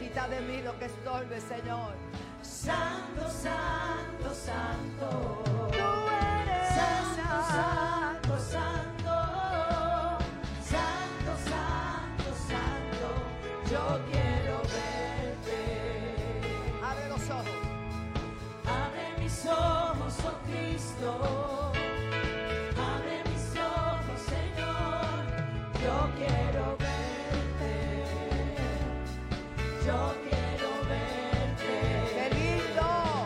Quita de mí lo que estorbe, Señor. Santo, santo, santo. Tú eres Santo, santo, santo. Santo, santo, santo. Yo quiero verte. Abre los ojos. Abre mis ojos, oh Cristo. Abre mis ojos, Señor. Yo quiero verte. Yo quiero verte. ¡Qué lindo!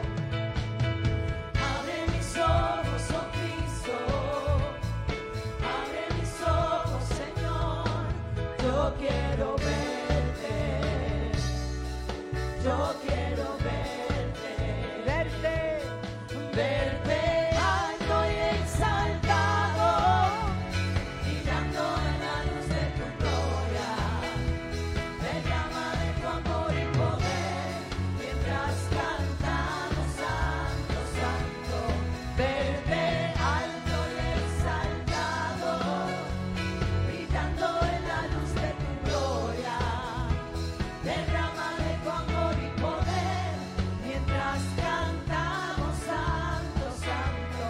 Abre mis ojos, oh Cristo. Abre mis ojos, Señor. Yo quiero verte. Yo quiero verte. Verte. Verte alto y exaltado, brillando en la luz de tu gloria. Derrama de tu amor y poder, mientras cantamos santo, santo. Verte alto y exaltado, brillando en la luz de tu gloria. Derrama de tu amor y poder, mientras cantamos santo, santo.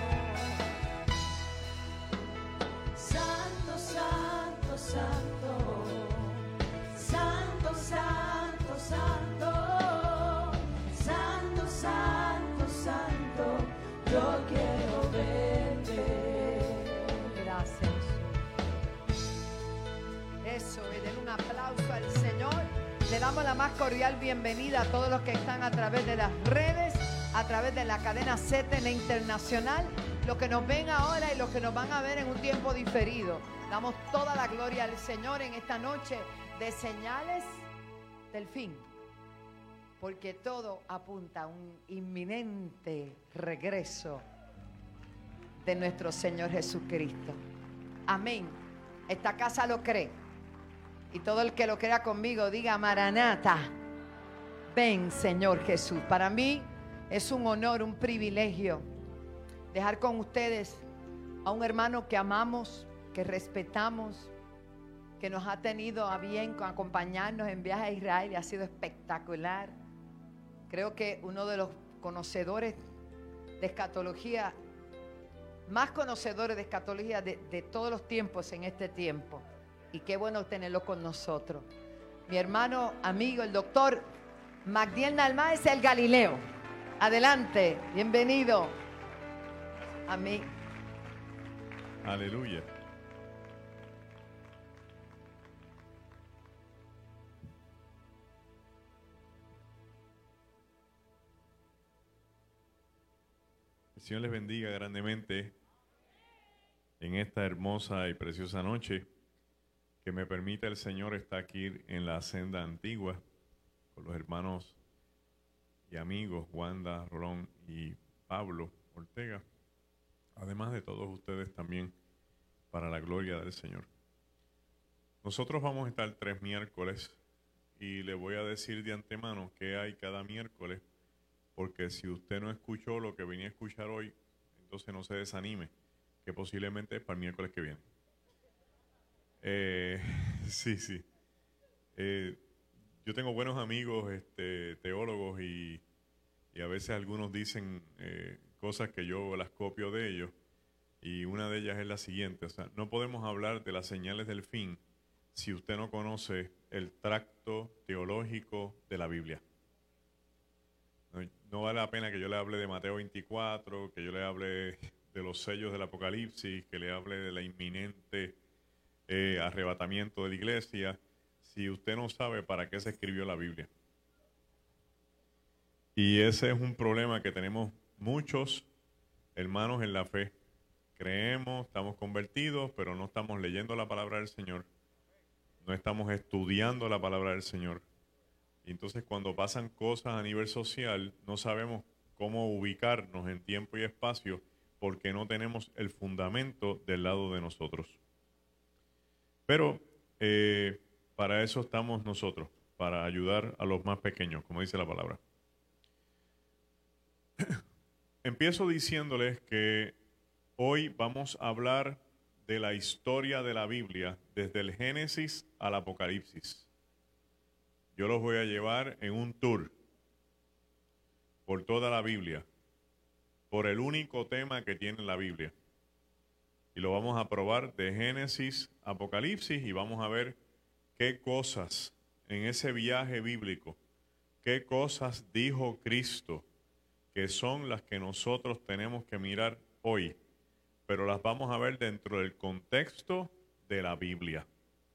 Santo, santo, santo. Santo, santo, santo. Santo, santo, santo. Yo quiero verte. Gracias, Jesús. Eso, y den un aplauso al Señor. Le damos la más cordial bienvenida a todos los que están a través de las redes, a través de la cadena CTN Internacional, los que nos ven ahora y los que nos van a ver en un tiempo diferido. Damos toda la gloria al Señor en esta noche de señales del fin, porque todo apunta a un inminente regreso de nuestro Señor Jesucristo. Amén. Esta casa lo cree. Y todo el que lo crea conmigo diga: Maranata, ven Señor Jesús. Para mí es un honor, un privilegio dejar con ustedes a un hermano que amamos, que respetamos, que nos ha tenido a bien con acompañarnos en viaje a Israel y ha sido espectacular. Creo que uno de los conocedores de escatología, más conocedores de escatología de todos los tiempos en este tiempo. Y qué bueno tenerlo con nosotros. Mi hermano, amigo, el doctor Magdiel Narváez, el Galileo. Adelante, bienvenido. A mí. Aleluya. El Señor les bendiga grandemente en esta hermosa y preciosa noche. Que me permita el Señor estar aquí en la senda antigua con los hermanos y amigos Wanda, Rolón y Pablo Ortega, además de todos ustedes también, para la gloria del Señor. Nosotros vamos a estar 3 miércoles y le voy a decir de antemano qué hay cada miércoles, porque si usted no escuchó lo que venía a escuchar hoy, entonces no se desanime, que posiblemente es para el miércoles que viene. Sí. Yo tengo buenos amigos teólogos y a veces algunos dicen cosas que yo las copio de ellos, y una de ellas es la siguiente: o sea, no podemos hablar de las señales del fin si usted no conoce el tracto teológico de la Biblia. No vale la pena que yo le hable de Mateo 24, que yo le hable de los sellos del Apocalipsis, que le hable de la inminente arrebatamiento de la iglesia, si usted no sabe para qué se escribió la Biblia. Y ese es un problema que tenemos muchos hermanos en la fe. Creemos, estamos convertidos, pero no estamos leyendo la palabra del Señor, no estamos estudiando la palabra del Señor. Y entonces cuando pasan cosas a nivel social, no sabemos cómo ubicarnos en tiempo y espacio, porque no tenemos el fundamento del lado de nosotros. Pero para eso estamos nosotros, para ayudar a los más pequeños, como dice la palabra. Empiezo diciéndoles que hoy vamos a hablar de la historia de la Biblia desde el Génesis al Apocalipsis. yo los voy a llevar en un tour por toda la Biblia, por el único tema que tiene la Biblia. Y lo vamos a probar de Génesis a Apocalipsis y vamos a ver qué cosas en ese viaje bíblico, qué cosas dijo Cristo, que son las que nosotros tenemos que mirar hoy, pero las vamos a ver dentro del contexto de la Biblia.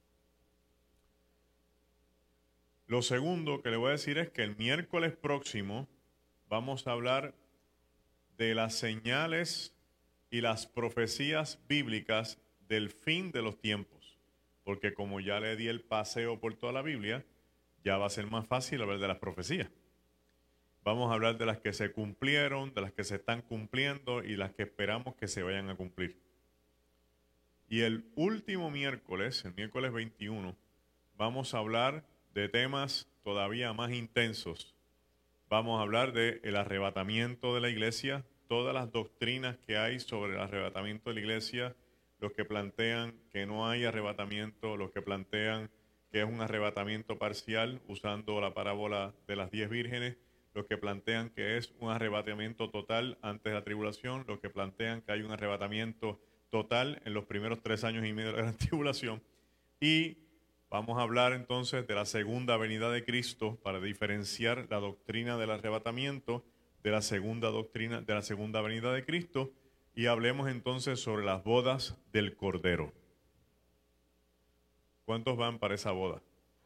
Lo segundo que le voy a decir es que el miércoles próximo vamos a hablar de las señales y las profecías bíblicas del fin de los tiempos, porque como ya le di el paseo por toda la Biblia, ya va a ser más fácil hablar de las profecías. Vamos a hablar de las que se cumplieron, de las que se están cumpliendo y las que esperamos que se vayan a cumplir. Y el último miércoles, el miércoles 21, vamos a hablar de temas todavía más intensos. Vamos a hablar del arrebatamiento de la iglesia, todas las doctrinas que hay sobre el arrebatamiento de la iglesia, los que plantean que no hay arrebatamiento, los que plantean que es un arrebatamiento parcial usando la parábola de las 10 vírgenes, los que plantean que es un arrebatamiento total antes de la tribulación, los que plantean que hay un arrebatamiento total en los primeros 3 años y medio de la tribulación. Y vamos a hablar entonces de la segunda venida de Cristo para diferenciar la doctrina del arrebatamiento de la segunda doctrina de la segunda venida de Cristo, y hablemos entonces sobre las bodas del Cordero. ¿Cuántos van para esa boda?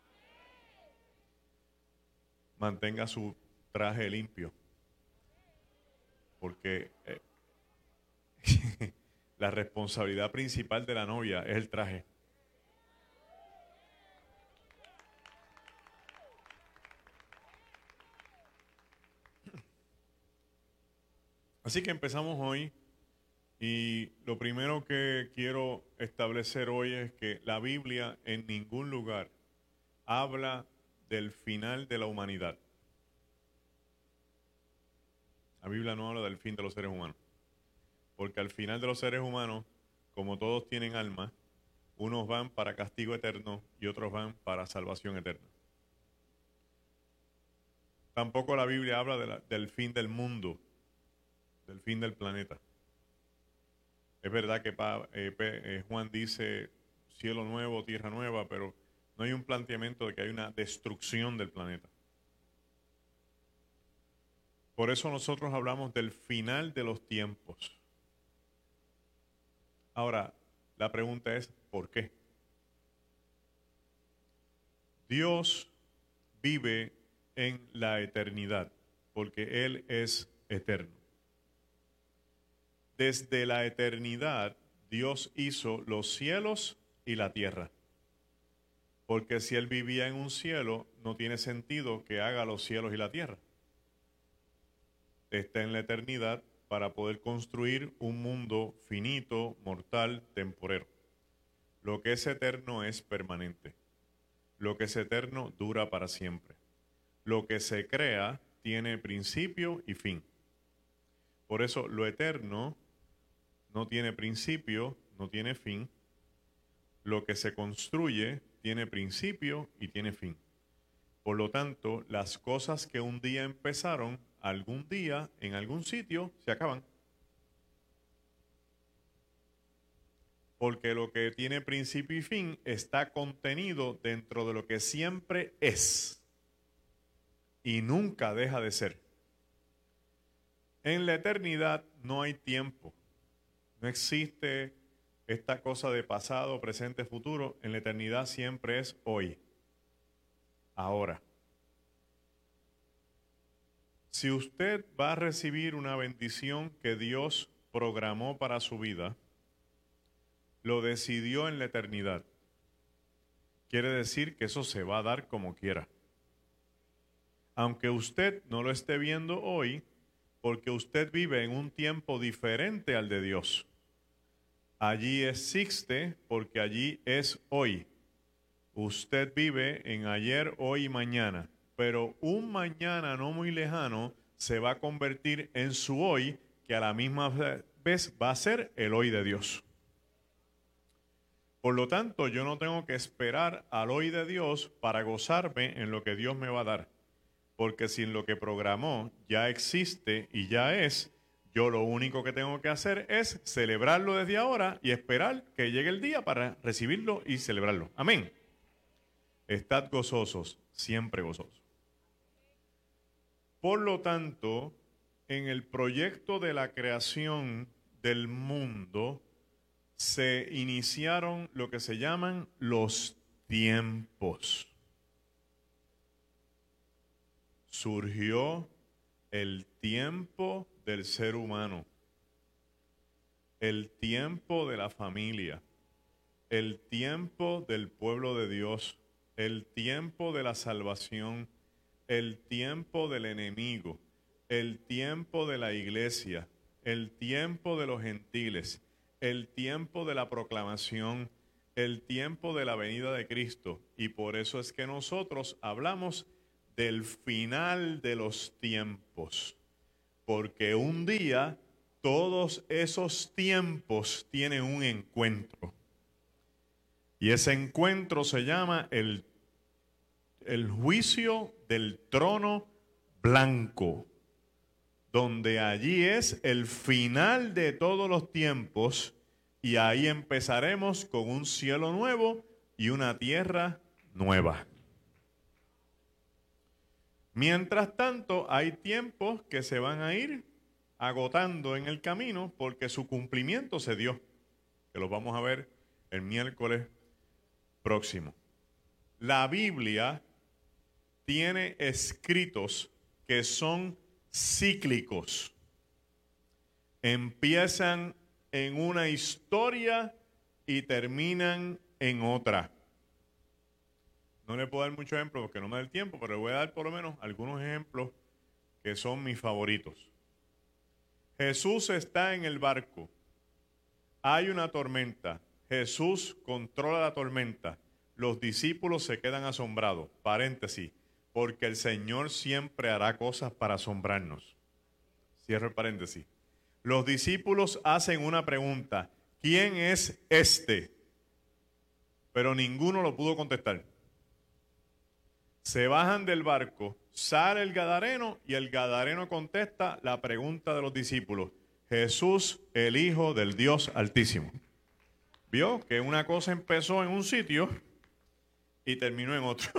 Mantenga su traje limpio, porque la responsabilidad principal de la novia es el traje. Así que empezamos hoy y lo primero que quiero establecer hoy es que la Biblia en ningún lugar habla del final de la humanidad. La Biblia no habla del fin de los seres humanos, porque al final de los seres humanos, como todos tienen alma, unos van para castigo eterno y otros van para salvación eterna. Tampoco la Biblia habla del fin del mundo, del fin del planeta. Es verdad que Juan dice cielo nuevo, tierra nueva, pero no hay un planteamiento de que hay una destrucción del planeta. Por eso nosotros hablamos del final de los tiempos. Ahora, la pregunta es, ¿por qué? Dios vive en la eternidad, porque Él es eterno. Desde la eternidad, Dios hizo los cielos y la tierra. Porque si Él vivía en un cielo, no tiene sentido que haga los cielos y la tierra. Está en la eternidad para poder construir un mundo finito, mortal, temporero. Lo que es eterno es permanente. Lo que es eterno dura para siempre. Lo que se crea tiene principio y fin. Por eso lo eterno no tiene principio, no tiene fin. Lo que se construye tiene principio y tiene fin. Por lo tanto, las cosas que un día empezaron, algún día, en algún sitio, se acaban. Porque lo que tiene principio y fin está contenido dentro de lo que siempre es y nunca deja de ser. En la eternidad no hay tiempo. No existe esta cosa de pasado, presente, futuro. En la eternidad siempre es hoy. Ahora. Si usted va a recibir una bendición que Dios programó para su vida, lo decidió en la eternidad. Quiere decir que eso se va a dar como quiera. Aunque usted no lo esté viendo hoy, porque usted vive en un tiempo diferente al de Dios. Allí existe porque allí es hoy. Usted vive en ayer, hoy y mañana. Pero un mañana no muy lejano se va a convertir en su hoy, que a la misma vez va a ser el hoy de Dios. Por lo tanto, yo no tengo que esperar al hoy de Dios para gozarme en lo que Dios me va a dar. Porque si en lo que programó ya existe y ya es, yo lo único que tengo que hacer es celebrarlo desde ahora y esperar que llegue el día para recibirlo y celebrarlo. Amén. Estad gozosos, siempre gozosos. Por lo tanto, en el proyecto de la creación del mundo, se iniciaron lo que se llaman los tiempos. Surgió el tiempo del ser humano, el tiempo de la familia, el tiempo del pueblo de Dios, el tiempo de la salvación, el tiempo del enemigo, el tiempo de la iglesia, el tiempo de los gentiles, el tiempo de la proclamación, el tiempo de la venida de Cristo. Y por eso es que nosotros hablamos del final de los tiempos. Porque un día todos esos tiempos tienen un encuentro. Y ese encuentro se llama el juicio del trono blanco, donde allí es el final de todos los tiempos y ahí empezaremos con un cielo nuevo y una tierra nueva. Mientras tanto, hay tiempos que se van a ir agotando en el camino porque su cumplimiento se dio, que lo vamos a ver el miércoles próximo. La Biblia tiene escritos que son cíclicos. Empiezan en una historia y terminan en otra. No le puedo dar muchos ejemplos porque no me da el tiempo, pero le voy a dar por lo menos algunos ejemplos que son mis favoritos. Jesús está en el barco. Hay una tormenta. Jesús controla la tormenta. Los discípulos se quedan asombrados. Paréntesis. Porque el Señor siempre hará cosas para asombrarnos. Cierro el paréntesis. Los discípulos hacen una pregunta. ¿Quién es este? Pero ninguno lo pudo contestar. Se bajan del barco, sale el gadareno y el gadareno contesta la pregunta de los discípulos. Jesús, el Hijo del Dios Altísimo. Vio que una cosa empezó en un sitio y terminó en otro.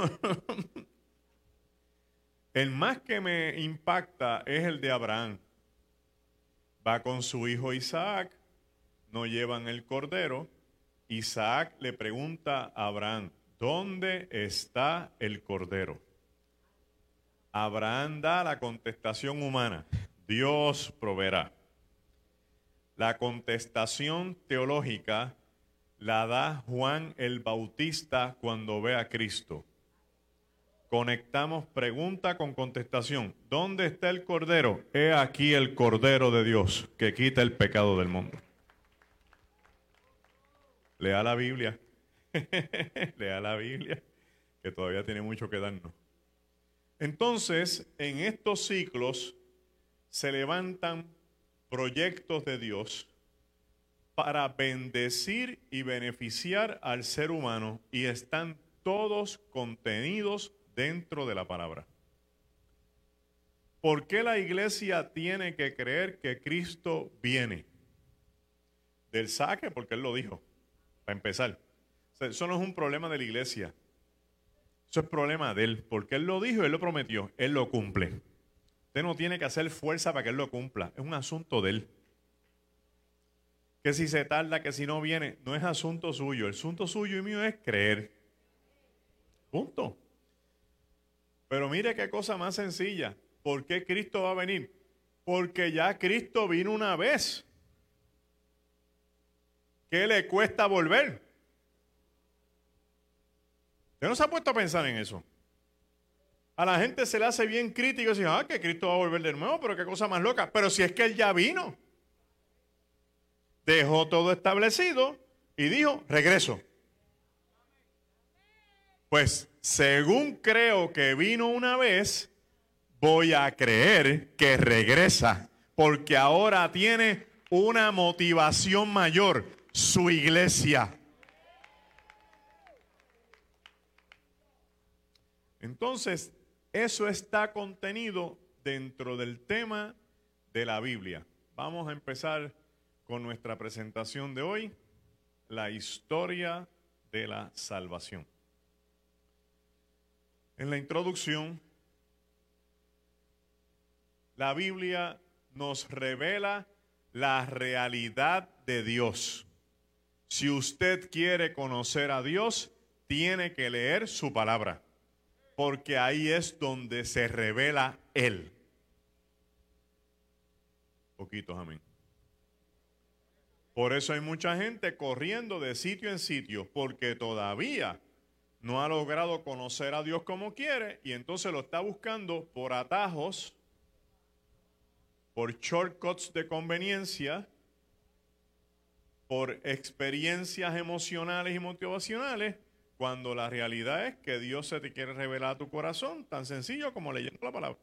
El más que me impacta es el de Abraham. Va con su hijo Isaac, no llevan el cordero. Isaac le pregunta a Abraham, ¿dónde está el cordero? Abraham da la contestación humana, Dios proveerá. La contestación teológica la da Juan el Bautista cuando ve a Cristo. Conectamos pregunta con contestación. ¿Dónde está el Cordero? He aquí el Cordero de Dios que quita el pecado del mundo. Lea la Biblia. Lea la Biblia, que todavía tiene mucho que darnos. Entonces, en estos ciclos se levantan proyectos de Dios para bendecir y beneficiar al ser humano y están todos contenidos dentro de la palabra. ¿Por qué la iglesia tiene que creer que Cristo viene? Del saque, porque Él lo dijo, para empezar. O sea, eso no es un problema de la iglesia. Eso es problema de Él, porque Él lo dijo, Él lo prometió, Él lo cumple. Usted no tiene que hacer fuerza para que Él lo cumpla, es un asunto de Él. Que si se tarda, que si no viene, no es asunto suyo. El asunto suyo y mío es creer. Punto. Pero mire qué cosa más sencilla. ¿Por qué Cristo va a venir? Porque ya Cristo vino una vez. ¿Qué le cuesta volver? ¿Usted no se ha puesto a pensar en eso? A la gente se le hace bien crítico y dice, que Cristo va a volver de nuevo, pero qué cosa más loca. Pero si es que Él ya vino. Dejó todo establecido y dijo, regreso. Pues según creo que vino una vez, voy a creer que regresa, porque ahora tiene una motivación mayor, su iglesia. Entonces, eso está contenido dentro del tema de la Biblia. Vamos a empezar con nuestra presentación de hoy, la historia de la salvación. En la introducción, la Biblia nos revela la realidad de Dios. Si usted quiere conocer a Dios, tiene que leer su palabra, porque ahí es donde se revela Él. Poquitos, amén. Por eso hay mucha gente corriendo de sitio en sitio, porque todavía no ha logrado conocer a Dios como quiere, y entonces lo está buscando por atajos, por shortcuts de conveniencia, por experiencias emocionales y motivacionales, cuando la realidad es que Dios se te quiere revelar a tu corazón, tan sencillo como leyendo la palabra.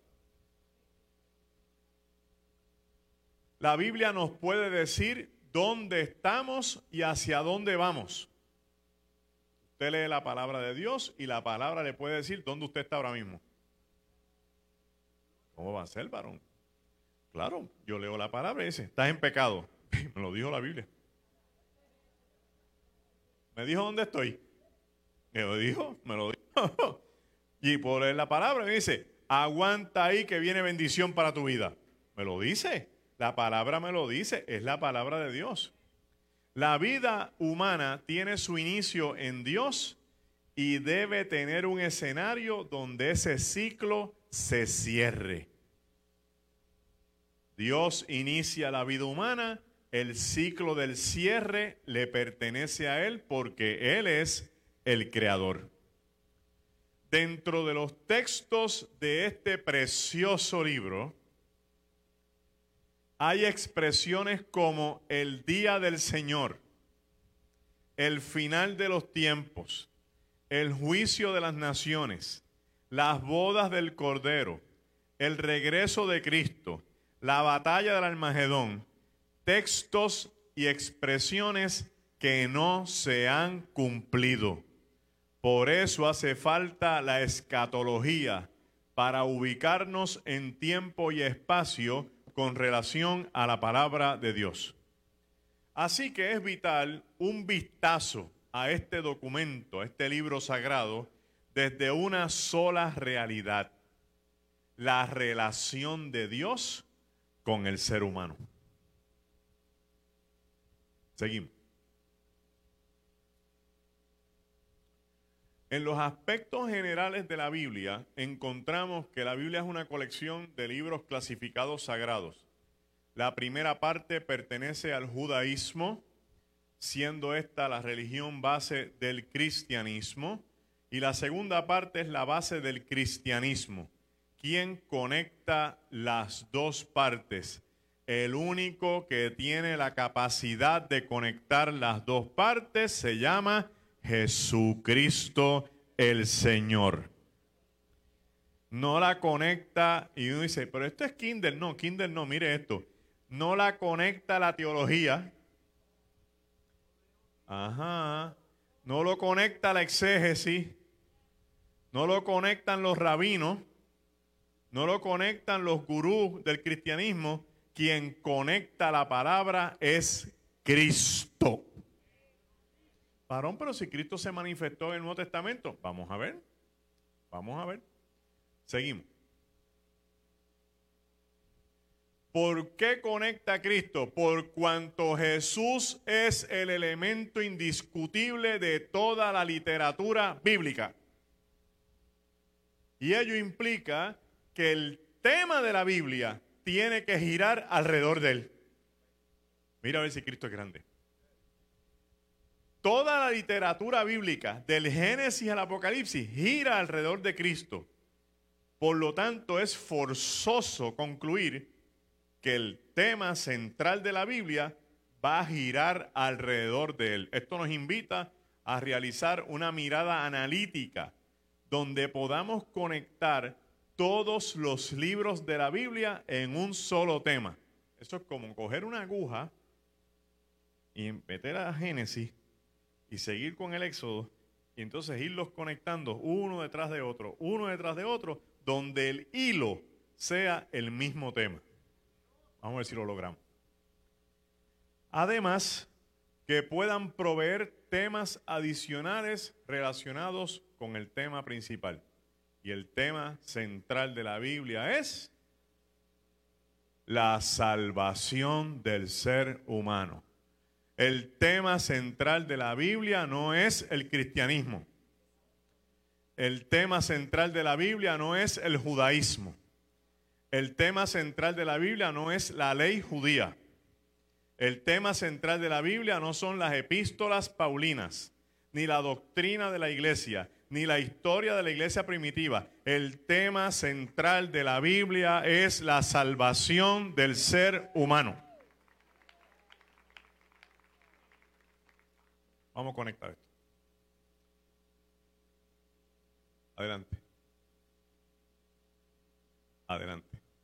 La Biblia nos puede decir dónde estamos y hacia dónde vamos. Usted lee la palabra de Dios y la palabra le puede decir dónde usted está ahora mismo. ¿Cómo va a ser, varón? Claro, yo leo la palabra y dice, estás en pecado. Me lo dijo la Biblia. ¿Me dijo dónde estoy? Me lo dijo. Y por leer la palabra me dice, aguanta ahí que viene bendición para tu vida. Me lo dice. La palabra me lo dice, es la palabra de Dios. La vida humana tiene su inicio en Dios y debe tener un escenario donde ese ciclo se cierre. Dios inicia la vida humana, el ciclo del cierre le pertenece a Él porque Él es el creador. Dentro de los textos de este precioso libro, hay expresiones como el día del Señor, el final de los tiempos, el juicio de las naciones, las bodas del Cordero, el regreso de Cristo, la batalla del Armagedón, textos y expresiones que no se han cumplido. Por eso hace falta la escatología para ubicarnos en tiempo y espacio con relación a la palabra de Dios. Así que es vital un vistazo a este documento, a este libro sagrado, desde una sola realidad: la relación de Dios con el ser humano. Seguimos. En los aspectos generales de la Biblia encontramos que la Biblia es una colección de libros clasificados sagrados. La primera parte pertenece al judaísmo, siendo esta la religión base del cristianismo, y la segunda parte es la base del cristianismo. ¿Quién conecta las dos partes? El único que tiene la capacidad de conectar las dos partes se llama Jesucristo el Señor. No la conecta, y uno dice, pero esto es Kindle. No, Kindle no, mire esto. No la conecta la teología. Ajá. No lo conecta la exégesis. No lo conectan los rabinos. No lo conectan los gurús del cristianismo. Quien conecta la palabra es Cristo. Varón, pero si Cristo se manifestó en el Nuevo Testamento, vamos a ver. Seguimos. ¿Por qué conecta a Cristo? Por cuanto Jesús es el elemento indiscutible de toda la literatura bíblica. Y ello implica que el tema de la Biblia tiene que girar alrededor de él. Mira a ver si Cristo es grande. Toda la literatura bíblica, del Génesis al Apocalipsis, gira alrededor de Cristo. Por lo tanto, es forzoso concluir que el tema central de la Biblia va a girar alrededor de él. Esto nos invita a realizar una mirada analítica donde podamos conectar todos los libros de la Biblia en un solo tema. Eso es como coger una aguja y meter a Génesis y seguir con el Éxodo y entonces irlos conectando uno detrás de otro, donde el hilo sea el mismo tema. Vamos a ver si lo logramos. Además, que puedan proveer temas adicionales relacionados con el tema principal. Y el tema central de la Biblia es la salvación del ser humano. El tema central de la Biblia no es el cristianismo. El tema central de la Biblia no es el judaísmo. El tema central de la Biblia no es la ley judía. El tema central de la Biblia no son las epístolas paulinas, ni la doctrina de la iglesia, ni la historia de la iglesia primitiva. El tema central de la Biblia es la salvación del ser humano. Vamos a conectar esto. Adelante. Adelante.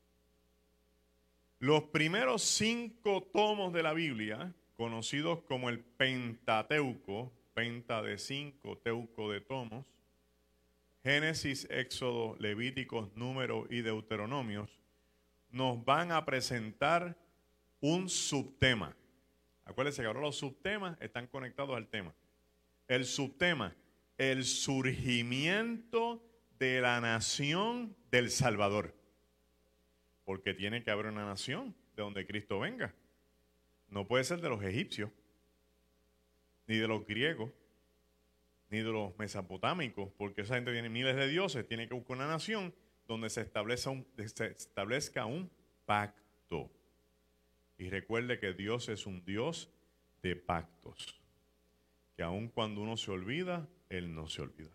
Los primeros 5 tomos de la Biblia, conocidos como el Pentateuco, penta de 5, teuco de tomos, Génesis, Éxodo, Levíticos, Números y Deuteronomios, nos van a presentar un subtema. Acuérdense que ahora los subtemas están conectados al tema. El subtema, el surgimiento de la nación del Salvador. Porque tiene que haber una nación de donde Cristo venga. No puede ser de los egipcios, ni de los griegos, ni de los mesopotámicos, porque esa gente tiene miles de dioses. Tiene que buscar una nación donde se establezca un pacto. Y recuerde que Dios es un Dios de pactos. Que aun cuando uno se olvida, Él no se olvida.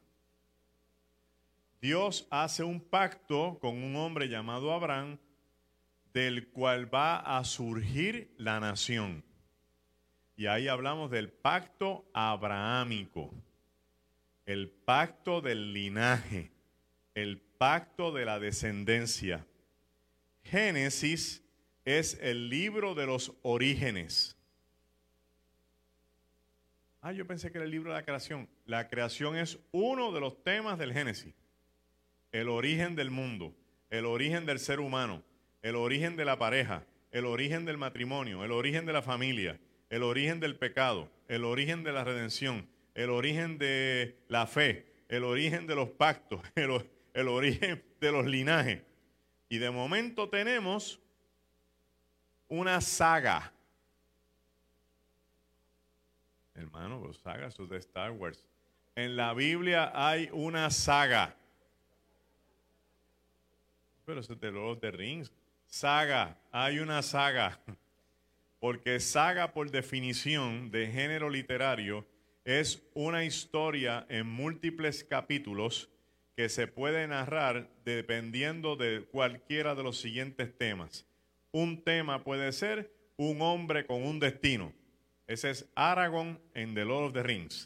Dios hace un pacto con un hombre llamado Abraham, del cual va a surgir la nación. Y ahí hablamos del pacto abrahámico, el pacto del linaje, el pacto de la descendencia. Génesis es el libro de los orígenes. Yo pensé que era el libro de la creación. La creación es uno de los temas del Génesis. El origen del mundo, el origen del ser humano, el origen de la pareja, el origen del matrimonio, el origen de la familia, el origen del pecado, el origen de la redención, el origen de la fe, el origen de los pactos, el origen de los linajes. Y de momento tenemos una saga. Hermano, los sagas son de Star Wars. En la Biblia hay una saga. Pero eso es de Lord of the Rings. Saga, hay una saga. Porque saga, por definición de género literario, es una historia en múltiples capítulos que se puede narrar dependiendo de cualquiera de los siguientes temas. Un tema puede ser un hombre con un destino. Ese es Aragorn en The Lord of the Rings.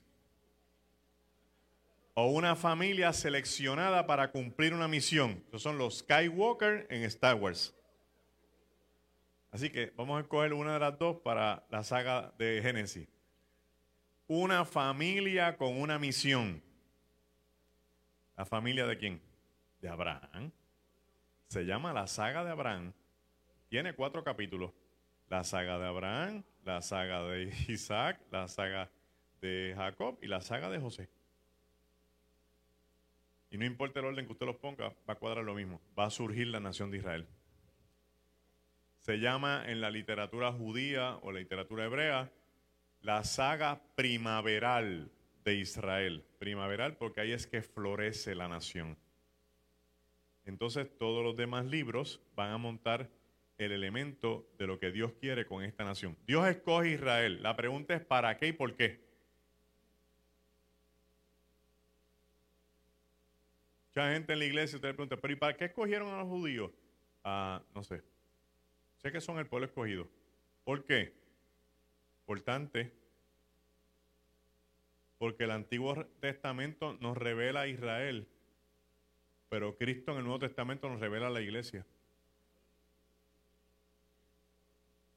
O una familia seleccionada para cumplir una misión. Esos son los Skywalker en Star Wars. Así que vamos a escoger una de las dos para la saga de Génesis. Una familia con una misión. ¿La familia de quién? De Abraham. Se llama la saga de Abraham. Tiene 4 capítulos. La saga de Abraham, la saga de Isaac, la saga de Jacob y la saga de José. Y no importa el orden que usted los ponga, va a cuadrar lo mismo. Va a surgir la nación de Israel. Se llama en la literatura judía o la literatura hebrea la saga primaveral de Israel. Primaveral porque ahí es que florece la nación. Entonces todos los demás libros van a montar el elemento de lo que Dios quiere con esta nación. Dios escoge Israel. La pregunta es ¿para qué y por qué? Mucha gente en la iglesia usted le pregunta, ¿pero y para qué escogieron a los judíos? No sé. Sé que son el pueblo escogido. ¿Por qué? Importante. Porque el Antiguo Testamento nos revela a Israel, pero Cristo en el Nuevo Testamento nos revela a la iglesia.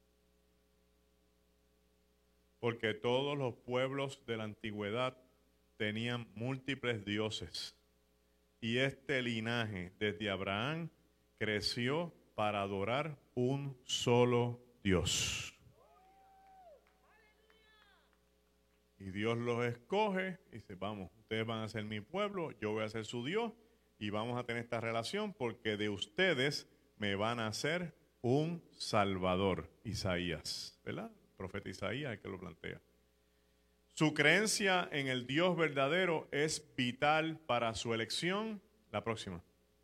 Porque todos los pueblos de la antigüedad tenían múltiples dioses. Y este linaje, desde Abraham, creció para adorar un solo Dios. Y Dios los escoge y dice, vamos, ustedes van a ser mi pueblo, yo voy a ser su Dios y vamos a tener esta relación porque de ustedes me van a hacer un Salvador. Isaías, ¿verdad? El profeta Isaías es el que lo plantea. Su creencia en el Dios verdadero es vital para su elección. La próxima.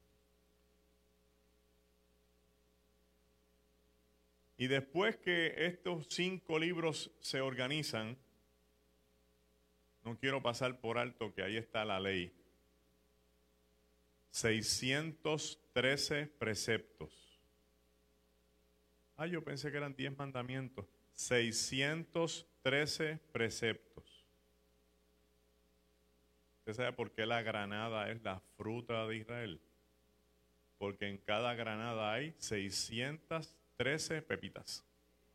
Y después que estos 5 libros se organizan, no quiero pasar por alto que ahí está la ley. 613 preceptos. Yo pensé que eran 10 mandamientos. 613 preceptos. ¿Usted sabe por qué la granada es la fruta de Israel? Porque en cada granada hay 613 pepitas.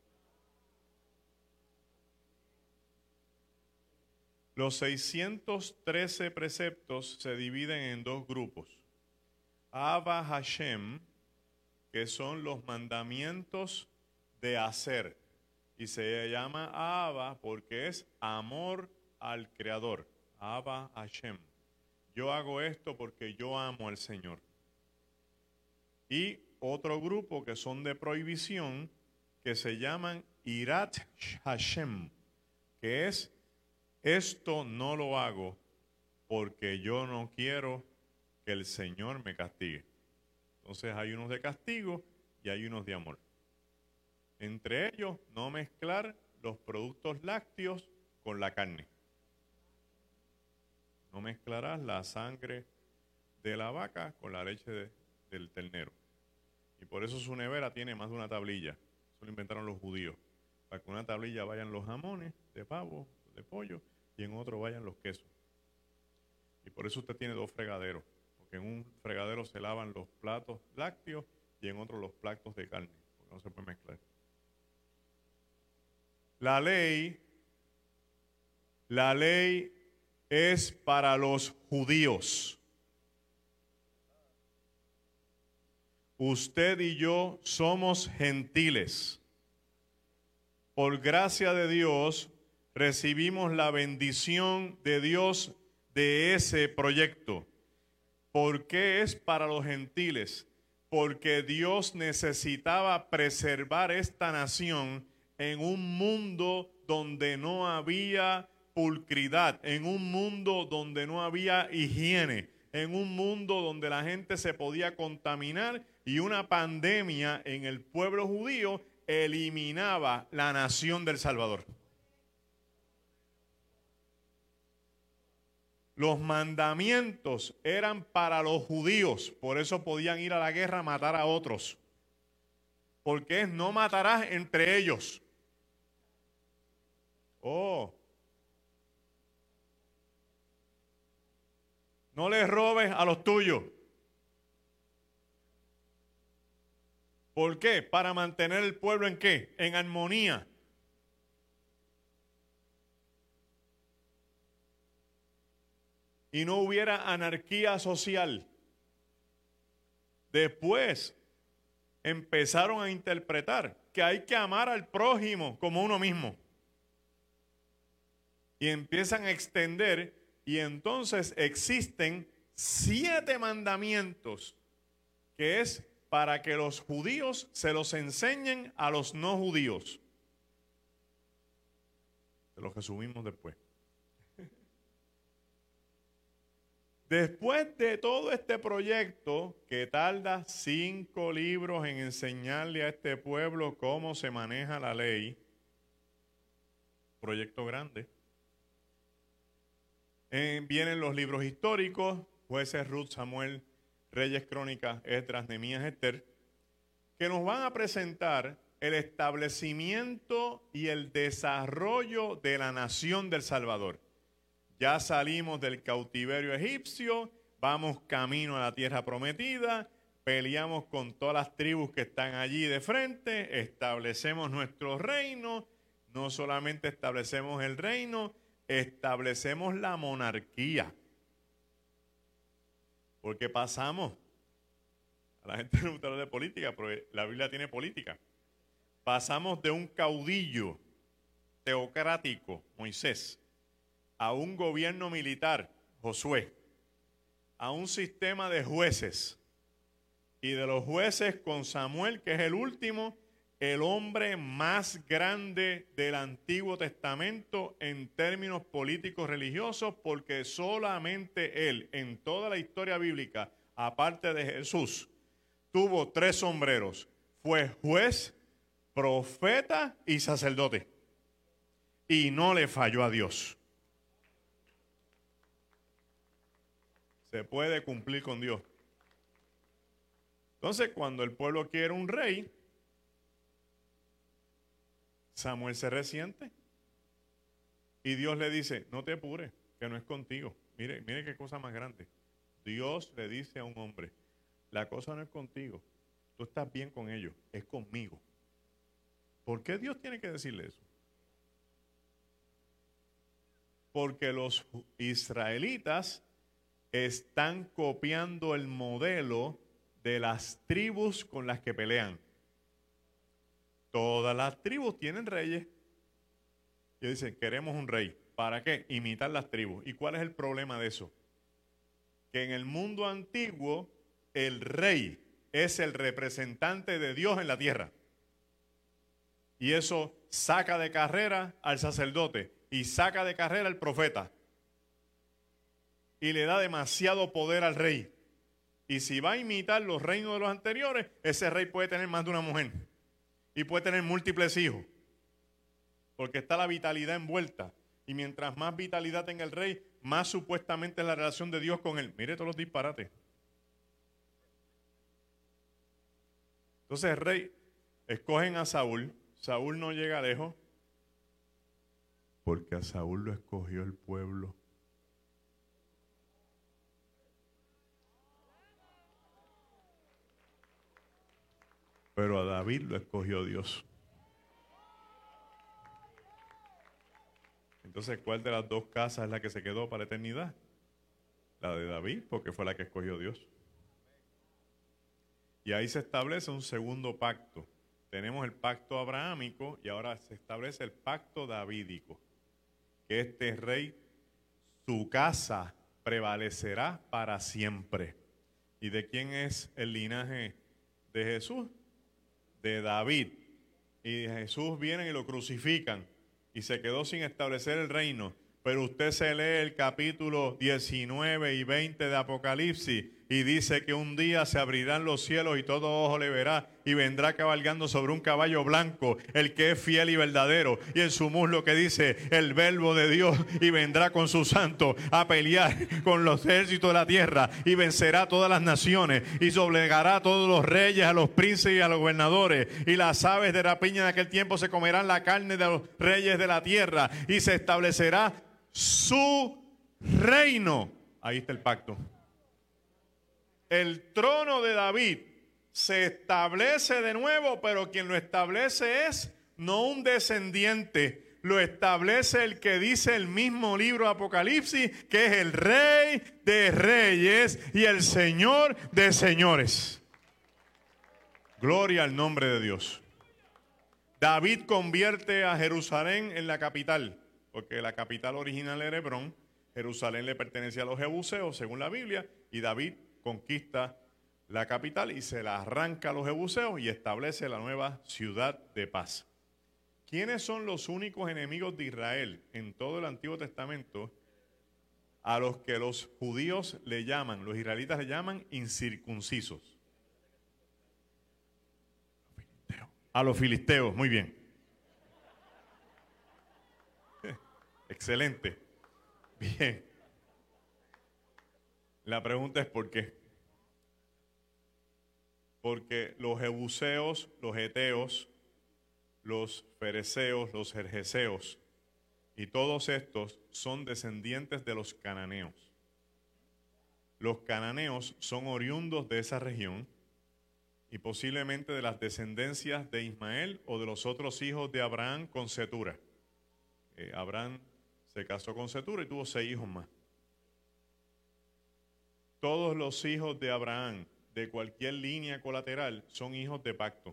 Los 613 preceptos se dividen en 2 grupos. Ava Hashem, que son los mandamientos de hacer. Y se llama Ava porque es amor al Creador. Ava Hashem. Yo hago esto porque yo amo al Señor. Y otro grupo que son de prohibición, que se llaman Irat Hashem, que es esto no lo hago porque yo no quiero que el Señor me castigue. Entonces hay unos de castigo y hay unos de amor. Entre ellos, no mezclar los productos lácteos con la carne. No mezclarás la sangre de la vaca con la leche del ternero. Y por eso su nevera tiene más de una tablilla. Eso lo inventaron los judíos. Para que en una tablilla vayan los jamones de pavo, de pollo, y en otro vayan los quesos. Y por eso usted tiene 2 fregaderos. Porque en un fregadero se lavan los platos lácteos y en otro los platos de carne. Porque no se puede mezclar. La ley es para los judíos. Usted y yo somos gentiles. Por gracia de Dios recibimos la bendición de Dios de ese proyecto. ¿Por qué es para los gentiles? Porque Dios necesitaba preservar esta nación en un mundo donde no había pulcridad, en un mundo donde no había higiene, en un mundo donde la gente se podía contaminar y una pandemia en el pueblo judío eliminaba la nación del Salvador. Los mandamientos eran para los judíos, por eso podían ir a la guerra a matar a otros, porque es no matarás entre ellos. No les robes a los tuyos. ¿Por qué? Para mantener el pueblo ¿en qué? En armonía. Y no hubiera anarquía social. Después empezaron a interpretar que hay que amar al prójimo como uno mismo. Y empiezan a extender y entonces existen 7 mandamientos que es para que los judíos se los enseñen a los no judíos. Se los resumimos después. Después de todo este proyecto que tarda 5 libros en enseñarle a este pueblo cómo se maneja la ley, proyecto grande, vienen los libros históricos, Jueces, Ruth, Samuel, Reyes, Crónicas, Esdras, Nehemías, Esther, que nos van a presentar el establecimiento y el desarrollo de la nación del Salvador. Ya salimos del cautiverio egipcio, vamos camino a la tierra prometida, peleamos con todas las tribus que están allí de frente, establecemos nuestro reino, no solamente establecemos el reino, establecemos la monarquía. Porque pasamos, a la gente no le gusta hablar de política, pero la Biblia tiene política. Pasamos de un caudillo teocrático, Moisés, a un gobierno militar, Josué, a un sistema de jueces. Y de los jueces con Samuel, que es el último, el hombre más grande del Antiguo Testamento en términos políticos religiosos, porque solamente él, en toda la historia bíblica, aparte de Jesús, tuvo 3 sombreros. Fue juez, profeta y sacerdote. Y no le falló a Dios. Se puede cumplir con Dios. Entonces, cuando el pueblo quiere un rey, Samuel se resiente y Dios le dice, no te apures, que no es contigo. Mire qué cosa más grande. Dios le dice a un hombre, la cosa no es contigo, tú estás bien con ellos, es conmigo. ¿Por qué Dios tiene que decirle eso? Porque los israelitas están copiando el modelo de las tribus con las que pelean. Todas las tribus tienen reyes. Y dicen, queremos un rey. ¿Para qué? Imitar las tribus. ¿Y cuál es el problema de eso? Que en el mundo antiguo, el rey es el representante de Dios en la tierra. Y eso saca de carrera al sacerdote y saca de carrera al profeta. Y le da demasiado poder al rey. Y si va a imitar los reinos de los anteriores, ese rey puede tener más de una mujer. Y puede tener múltiples hijos. Porque está la vitalidad envuelta. Y mientras más vitalidad tenga el rey, más supuestamente es la relación de Dios con él. Mire todos los disparates. Entonces el rey, escogen a Saúl. Saúl no llega lejos. Porque a Saúl lo escogió el pueblo. Pero a David lo escogió Dios. Entonces, ¿cuál de las 2 casas es la que se quedó para la eternidad? La de David, porque fue la que escogió Dios. Y ahí se establece un segundo pacto. Tenemos el pacto abrahámico y ahora se establece el pacto davídico. Que este rey, su casa prevalecerá para siempre. ¿Y de quién es el linaje de Jesús? De David. Y Jesús viene y lo crucifican y se quedó sin establecer el reino. Pero usted se lee el capítulo 19 y 20 de Apocalipsis y dice que un día se abrirán los cielos y todo ojo le verá y vendrá cabalgando sobre un caballo blanco el que es fiel y verdadero, y en su muslo que dice el verbo de Dios, y vendrá con sus santos a pelear con los ejércitos de la tierra y vencerá a todas las naciones y doblegará a todos los reyes, a los príncipes y a los gobernadores, y las aves de rapiña de aquel tiempo se comerán la carne de los reyes de la tierra y se establecerá su reino. Ahí está el pacto. El trono de David se establece de nuevo, pero quien lo establece es no un descendiente, lo establece el que dice el mismo libro de Apocalipsis, que es el Rey de Reyes y el Señor de Señores. Gloria al nombre de Dios. David convierte a Jerusalén en la capital, porque la capital original era Hebrón. Jerusalén le pertenecía a los jebuseos, según la Biblia, y David conquista la capital y se la arranca a los jebuseos y establece la nueva ciudad de paz. ¿Quiénes son los únicos enemigos de Israel en todo el Antiguo Testamento a los que los judíos le llaman, los israelitas le llaman incircuncisos? A los filisteos, muy bien. Excelente. Bien. La pregunta es ¿por qué? Porque los jebuseos, los heteos, los fereceos, los gergeseos y todos estos son descendientes de los cananeos. Los cananeos son oriundos de esa región y posiblemente de las descendencias de Ismael o de los otros hijos de Abraham con Cetura. Abraham Se casó con Cetura y tuvo 6 hijos más. Todos los hijos de Abraham, de cualquier línea colateral, son hijos de pacto.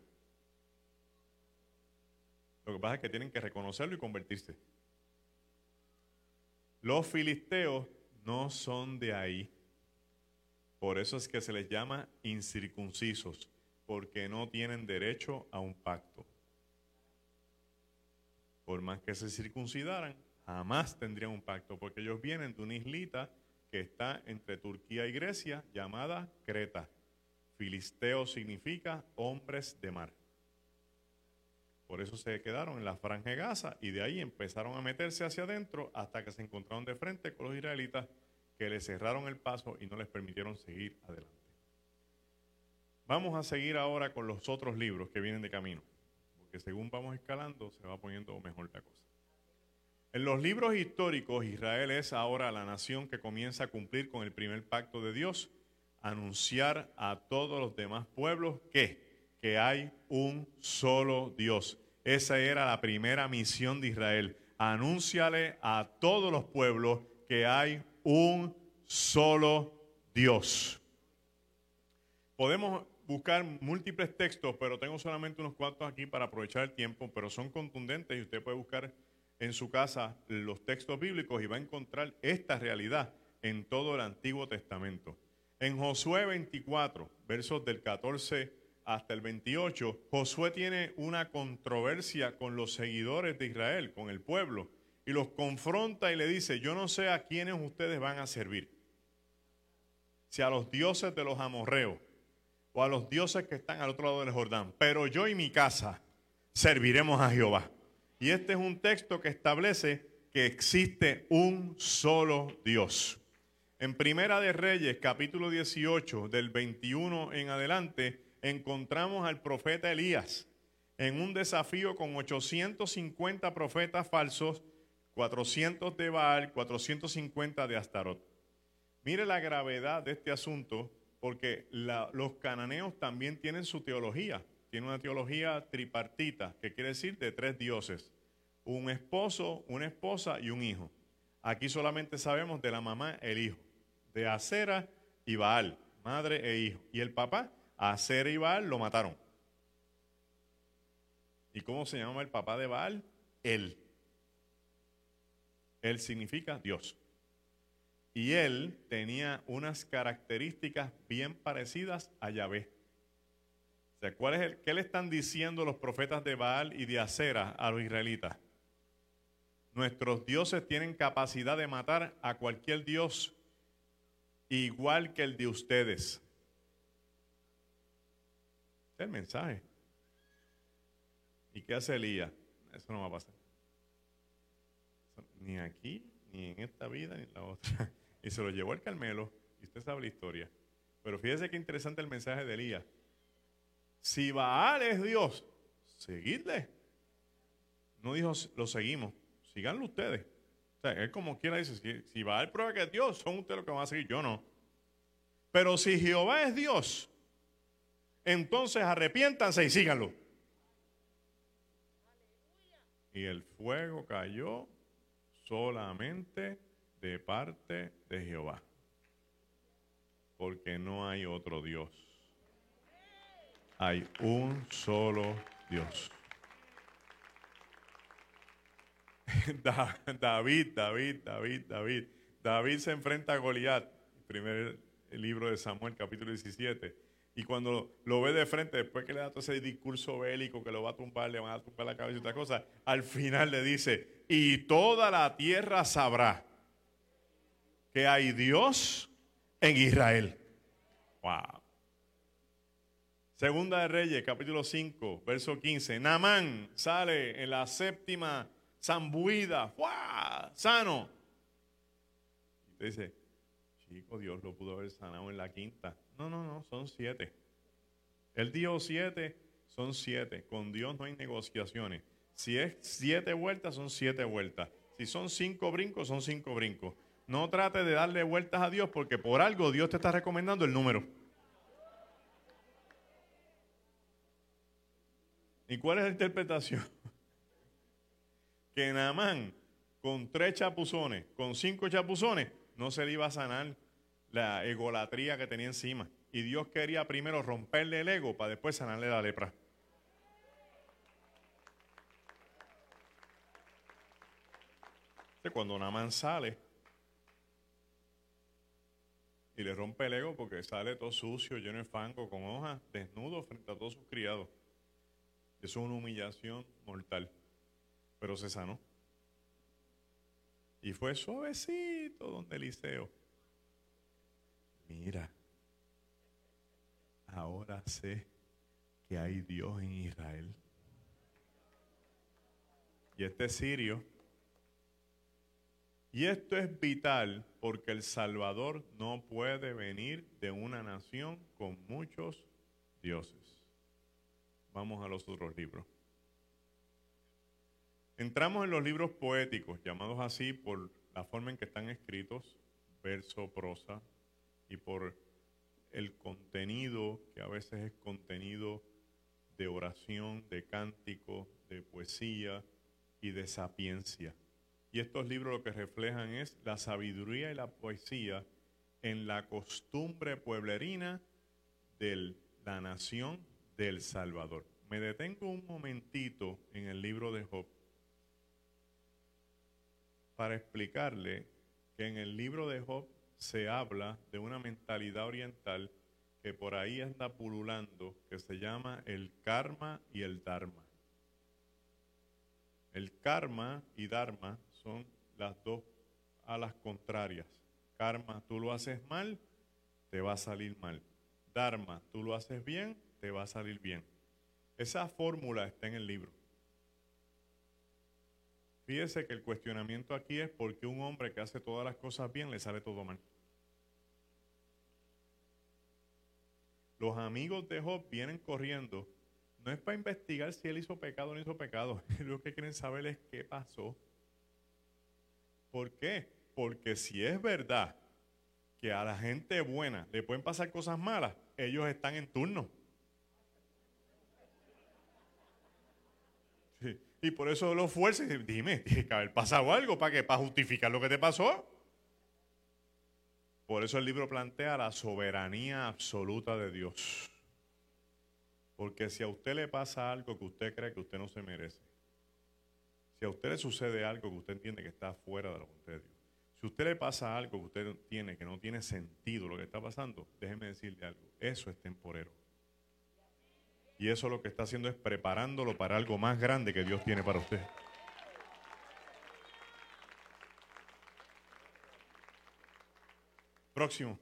Lo que pasa es que tienen que reconocerlo y convertirse. Los filisteos no son de ahí. Por eso es que se les llama incircuncisos, porque no tienen derecho a un pacto. Por más que se circuncidaran, jamás tendrían un pacto, porque ellos vienen de una islita que está entre Turquía y Grecia, llamada Creta. Filisteo significa hombres de mar. Por eso se quedaron en la Franja de Gaza y de ahí empezaron a meterse hacia adentro hasta que se encontraron de frente con los israelitas, que les cerraron el paso y no les permitieron seguir adelante. Vamos a seguir ahora con los otros libros que vienen de camino, porque según vamos escalando se va poniendo mejor la cosa. En los libros históricos, Israel es ahora la nación que comienza a cumplir con el primer pacto de Dios, anunciar a todos los demás pueblos que hay un solo Dios. Esa era la primera misión de Israel. Anúnciale a todos los pueblos que hay un solo Dios. Podemos buscar múltiples textos, pero tengo solamente unos cuantos aquí para aprovechar el tiempo, pero son contundentes y usted puede buscar en su casa los textos bíblicos y va a encontrar esta realidad en todo el Antiguo Testamento. En Josué 24, versos del 14 hasta el 28, Josué tiene una controversia con los seguidores de Israel, con el pueblo, y los confronta y le dice: yo no sé a quiénes ustedes van a servir, si a los dioses de los amorreos o a los dioses que están al otro lado del Jordán, pero yo y mi casa serviremos a Jehová. Y este es un texto que establece que existe un solo Dios. En Primera de Reyes, capítulo 18, del 21 en adelante, encontramos al profeta Elías en un desafío con 850 profetas falsos, 400 de Baal, 450 de Astarot. Mire la gravedad de este asunto, porque los cananeos también tienen su teología. Tienen una teología tripartita, que quiere decir de 3 dioses: un esposo, una esposa y un hijo. Aquí solamente sabemos de la mamá, el hijo, de Asera y Baal, madre e hijo. Y el papá, Asera y Baal, lo mataron. ¿Y cómo se llama el papá de Baal? Él. Él significa Dios. Y él tenía unas características bien parecidas a Yahvé. O sea, ¿qué le están diciendo los profetas de Baal y de Asera a los israelitas? Nuestros dioses tienen capacidad de matar a cualquier dios igual que el de ustedes. Ese es el mensaje. ¿Y qué hace Elías? Eso no va a pasar. Ni aquí, ni en esta vida, ni en la otra. Y se lo llevó al Carmelo, y usted sabe la historia. Pero fíjese qué interesante el mensaje de Elías. Si Baal es Dios, seguidle. No dijo, lo seguimos, síganlo ustedes. O sea, él como quiera dice, si Baal prueba que es Dios, son ustedes los que van a seguir, yo no. Pero si Jehová es Dios, entonces arrepiéntanse y síganlo. Y el fuego cayó solamente de parte de Jehová, porque no hay otro Dios. Hay un solo Dios. David se enfrenta a Goliat, primer libro de Samuel, capítulo 17. Y cuando lo ve de frente, después que le da todo ese discurso bélico que lo va a tumbar, le van a tumbar la cabeza y otra cosa, al final le dice: y toda la tierra sabrá que hay Dios en Israel. Wow. Segunda de Reyes, capítulo 5, verso 15. Naamán sale en la séptima zambuida, ¡wow!, sano. Y usted dice: chico, Dios lo pudo haber sanado en la quinta. No, son 7. Él dijo 7, son 7. Con Dios no hay negociaciones. Si es 7 vueltas, son 7 vueltas. Si son 5 brincos, son 5 brincos. No trate de darle vueltas a Dios, porque por algo Dios te está recomendando el número. ¿Y cuál es la interpretación? Que Naamán con 3 chapuzones, con 5 chapuzones, no se le iba a sanar la egolatría que tenía encima. Y Dios quería primero romperle el ego para después sanarle la lepra. Cuando Naamán sale y le rompe el ego porque sale todo sucio, lleno de fango, con hojas, desnudo frente a todos sus criados. Eso es una humillación mortal, pero se sanó. Y fue suavecito donde Eliseo. Mira, ahora sé que hay Dios en Israel. Y este sirio. Y esto es vital porque el Salvador no puede venir de una nación con muchos dioses. Vamos a los otros libros. Entramos en los libros poéticos, llamados así por la forma en que están escritos, verso, prosa, y por el contenido, que a veces es contenido de oración, de cántico, de poesía y de sapiencia. Y estos libros lo que reflejan es la sabiduría y la poesía en la costumbre pueblerina de la nación del Salvador. Me detengo un momentito en el libro de Job para explicarle que en el libro de Job se habla de una mentalidad oriental que por ahí anda pululando, que se llama el karma y el dharma. El karma y dharma son las dos alas contrarias. Karma, tú lo haces mal, te va a salir mal. Dharma, tú lo haces bien, te va a salir bien. Esa fórmula está en el libro. Fíjese que el cuestionamiento aquí es por qué un hombre que hace todas las cosas bien le sale todo mal. Los amigos de Job vienen corriendo. No es para investigar si él hizo pecado o no hizo pecado. Lo que quieren saber es qué pasó. ¿Por qué? Porque si es verdad que a la gente buena le pueden pasar cosas malas, ellos están en turno. Sí. Y por eso los fuerzas dicen, dime, tiene que haber pasado algo para justificar lo que te pasó. Por eso el libro plantea la soberanía absoluta de Dios. Porque si a usted le pasa algo que usted cree que usted no se merece, si a usted le sucede algo que usted entiende que está fuera de la voluntad de Dios, si a usted le pasa algo que usted tiene que no tiene sentido lo que está pasando, déjeme decirle algo, eso es temporero. Y eso lo que está haciendo es preparándolo para algo más grande que Dios tiene para usted. Próximo.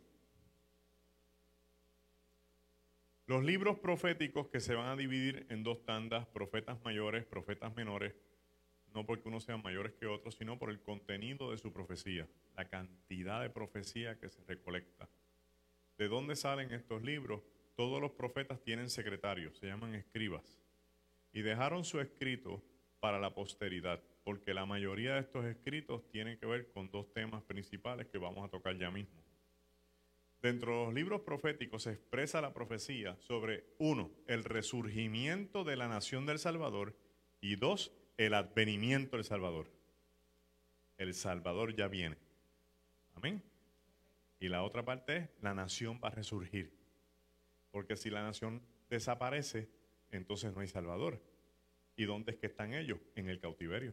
Los libros proféticos que se van a dividir en dos tandas, profetas mayores, profetas menores, no porque unos sean mayores que otros, sino por el contenido de su profecía, la cantidad de profecía que se recolecta. ¿De dónde salen estos libros? Todos los profetas tienen secretarios, se llaman escribas, y dejaron su escrito para la posteridad, porque la mayoría de estos escritos tienen que ver con dos temas principales que vamos a tocar ya mismo. Dentro de los libros proféticos se expresa la profecía sobre, 1, el resurgimiento de la nación del Salvador, y 2, el advenimiento del Salvador. El Salvador ya viene. Amén. Y la otra parte es, la nación va a resurgir. Porque si la nación desaparece, entonces no hay Salvador. ¿Y dónde es que están ellos? En el cautiverio.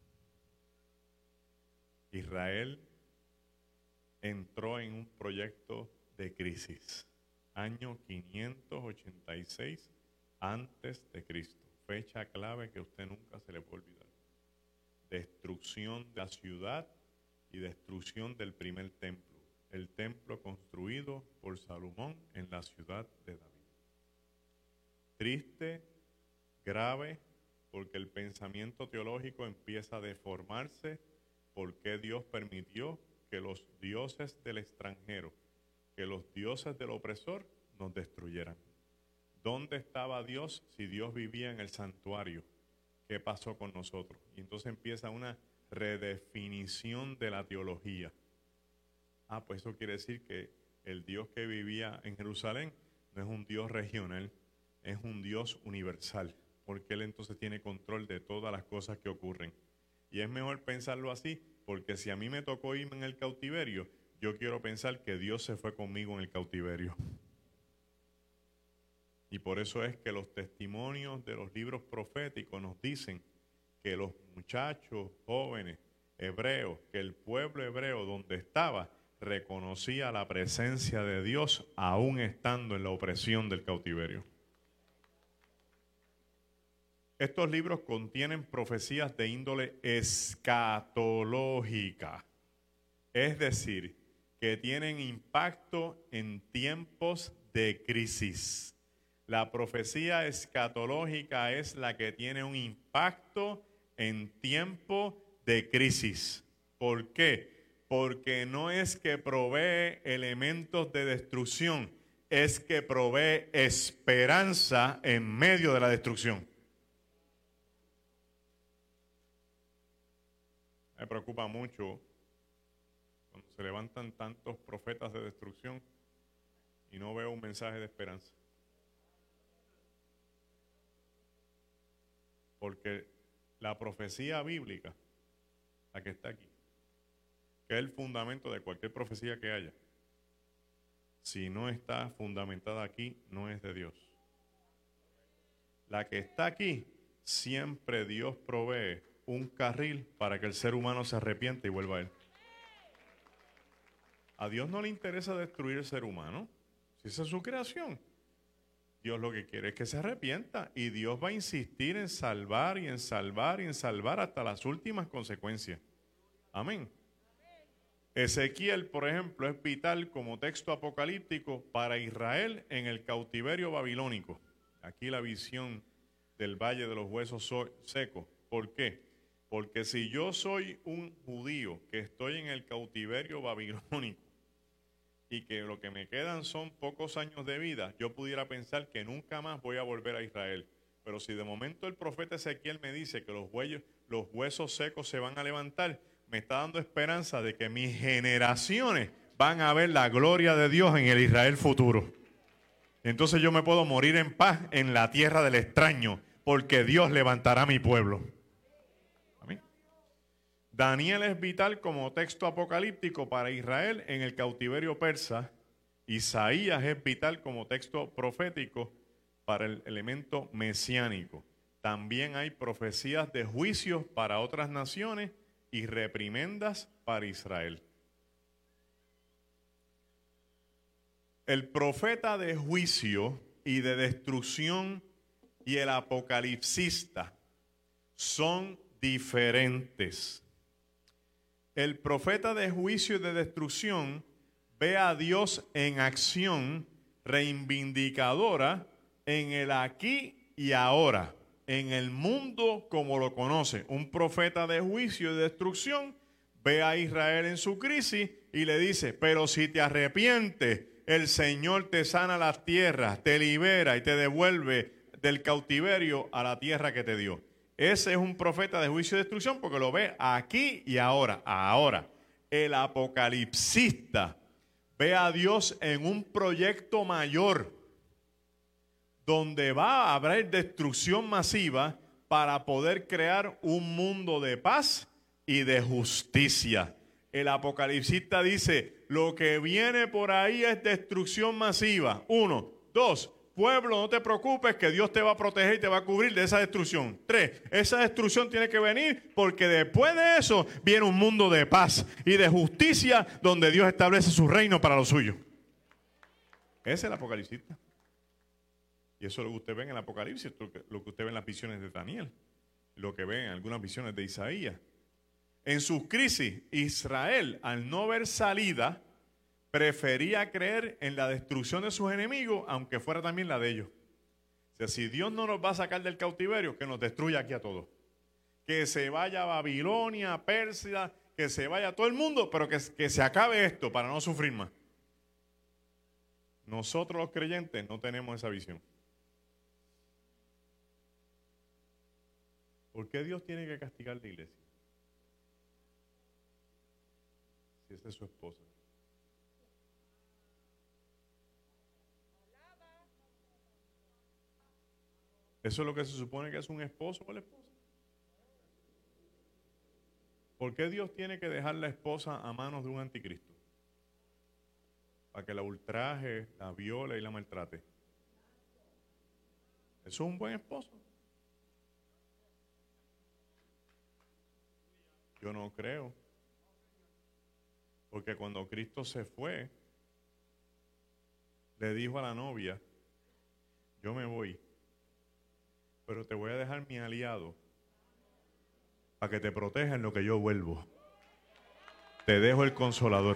Israel entró en un proyecto de crisis. Año 586 antes de Cristo. Fecha clave que usted nunca se le puede olvidar. Destrucción de la ciudad y destrucción del primer templo. El templo construido por Salomón en la ciudad de David. Triste, grave, porque el pensamiento teológico empieza a deformarse. ¿Por qué Dios permitió que los dioses del extranjero, que los dioses del opresor nos destruyeran? ¿Dónde estaba Dios si Dios vivía en el santuario? ¿Qué pasó con nosotros? Y entonces empieza una redefinición de la teología. Pues eso quiere decir que el Dios que vivía en Jerusalén no es un Dios regional, es un Dios universal, porque Él entonces tiene control de todas las cosas que ocurren. Y es mejor pensarlo así, porque si a mí me tocó irme en el cautiverio, yo quiero pensar que Dios se fue conmigo en el cautiverio. Y por eso es que los testimonios de los libros proféticos nos dicen que los muchachos jóvenes hebreos, que el pueblo hebreo donde estaba, reconocía la presencia de Dios aún estando en la opresión del cautiverio. Estos libros contienen profecías de índole escatológica, es decir, que tienen impacto en tiempos de crisis. La profecía escatológica es la que tiene un impacto en tiempo de crisis. ¿Por qué? Porque no es que provee elementos de destrucción, es que provee esperanza en medio de la destrucción. Me preocupa mucho cuando se levantan tantos profetas de destrucción y no veo un mensaje de esperanza. Porque la profecía bíblica, la que está aquí, que es el fundamento de cualquier profecía que haya, si no está fundamentada aquí, no es de Dios. La que está aquí, siempre Dios provee un carril para que el ser humano se arrepiente y vuelva a Él. A Dios no le interesa destruir el ser humano, si esa es su creación. Dios lo que quiere es que se arrepienta y Dios va a insistir en salvar y en salvar y en salvar hasta las últimas consecuencias. Amén. Ezequiel, por ejemplo, es vital como texto apocalíptico para Israel en el cautiverio babilónico. Aquí la visión del valle de los huesos secos. ¿Por qué? Porque si yo soy un judío que estoy en el cautiverio babilónico y que lo que me quedan son pocos años de vida, yo pudiera pensar que nunca más voy a volver a Israel. Pero si de momento el profeta Ezequiel me dice que los huesos secos se van a levantar, me está dando esperanza de que mis generaciones van a ver la gloria de Dios en el Israel futuro. Entonces yo me puedo morir en paz en la tierra del extraño, porque Dios levantará a mi pueblo. Amén. Daniel es vital como texto apocalíptico para Israel en el cautiverio persa. Isaías es vital como texto profético para el elemento mesiánico. También hay profecías de juicios para otras naciones y reprimendas para Israel. El profeta de juicio y de destrucción y el apocalipsista son diferentes. El profeta de juicio y de destrucción ve a Dios en acción reivindicadora en el aquí y ahora, en el mundo como lo conoce. Un profeta de juicio y de destrucción ve a Israel en su crisis y le dice, pero si te arrepientes, el Señor te sana las tierras, te libera y te devuelve del cautiverio a la tierra que te dio. Ese es un profeta de juicio y destrucción porque lo ve aquí y ahora. Ahora, el apocalipsista ve a Dios en un proyecto mayor donde va a haber destrucción masiva para poder crear un mundo de paz y de justicia. El apocalipsista dice, lo que viene por ahí es destrucción masiva. 1, 2, pueblo, no te preocupes que Dios te va a proteger y te va a cubrir de esa destrucción. 3, esa destrucción tiene que venir porque después de eso viene un mundo de paz y de justicia donde Dios establece su reino para lo suyo. Ese es el apocalipsista. Y eso es lo que usted ve en el Apocalipsis, lo que usted ve en las visiones de Daniel, lo que ve en algunas visiones de Isaías. En sus crisis, Israel, al no ver salida, prefería creer en la destrucción de sus enemigos, aunque fuera también la de ellos. O sea, si Dios no nos va a sacar del cautiverio, que nos destruya aquí a todos. Que se vaya a Babilonia, a Persia, que se vaya a todo el mundo, pero que se acabe esto para no sufrir más. Nosotros los creyentes no tenemos esa visión. ¿Por qué Dios tiene que castigar a la iglesia? Si esa es su esposa. Eso es lo que se supone que es un esposo o la esposa. ¿Por qué Dios tiene que dejar la esposa a manos de un anticristo? Para que la ultraje, la viole y la maltrate. ¿Eso es un buen esposo? Yo no creo. Porque cuando Cristo se fue, le dijo a la novia, yo me voy, pero te voy a dejar mi aliado para que te proteja en lo que yo vuelvo. Te dejo el Consolador.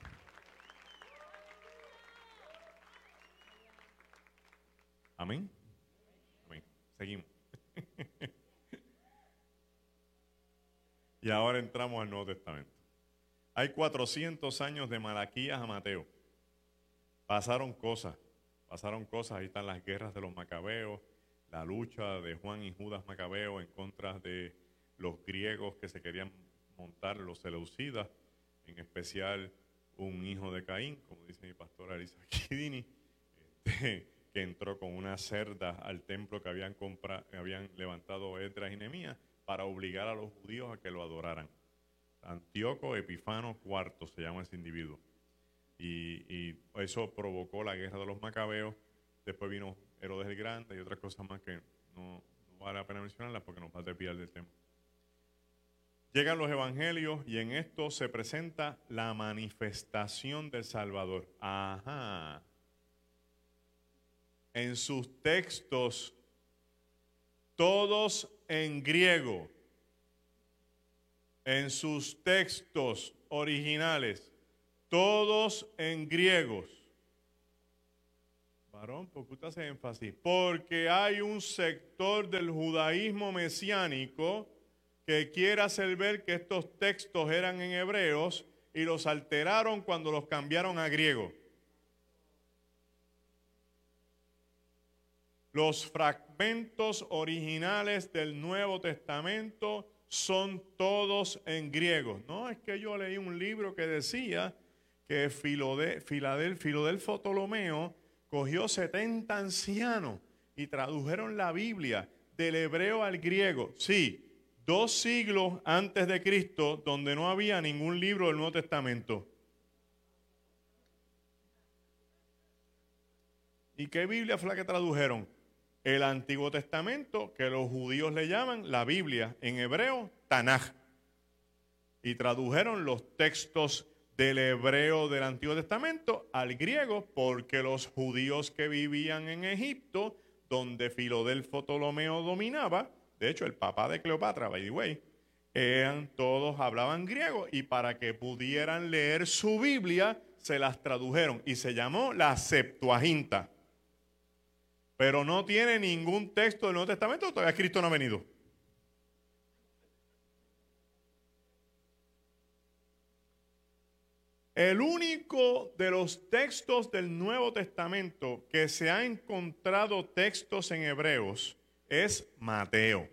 Amén. Amén. Seguimos. Y ahora entramos al Nuevo Testamento. Hay 400 años de Malaquías a Mateo. Pasaron cosas, ahí están las guerras de los macabeos, la lucha de Juan y Judas Macabeo en contra de los griegos que se querían montar, los seleucidas, en especial un hijo de Caín, como dice mi pastora Elisa Kidini, que entró con una cerda al templo que habían levantado Esdras y Nehemías para obligar a los judíos a que lo adoraran. Antíoco Epifano IV se llama ese individuo. Y eso provocó la guerra de los macabeos. Después vino Herodes el Grande y otras cosas más que no vale la pena mencionarlas porque nos va a desviar del tema. Llegan los evangelios y en esto se presenta la manifestación del Salvador. Ajá. En sus textos, todos en griego, en sus textos originales, todos en griegos. Varón, ¿por qué usted hace énfasis? Porque hay un sector del judaísmo mesiánico que quiere hacer ver que estos textos eran en hebreos y los alteraron cuando los cambiaron a griego. Los fragmentos originales del Nuevo Testamento son todos en griego. No, es que yo leí un libro que decía que Filadelfo Ptolomeo cogió 70 ancianos y tradujeron la Biblia del hebreo al griego. Sí, 2 siglos antes de Cristo, donde no había ningún libro del Nuevo Testamento. ¿Y qué Biblia fue la que tradujeron? El Antiguo Testamento, que los judíos le llaman la Biblia, en hebreo, Tanaj. Y tradujeron los textos del hebreo del Antiguo Testamento al griego, porque los judíos que vivían en Egipto, donde Filadelfo Ptolomeo dominaba, de hecho el papá de Cleopatra, by the way, todos hablaban griego, y para que pudieran leer su Biblia, se las tradujeron, y se llamó la Septuaginta. Pero no tiene ningún texto del Nuevo Testamento, todavía Cristo no ha venido. El único de los textos del Nuevo Testamento que se ha encontrado textos en hebreos es Mateo.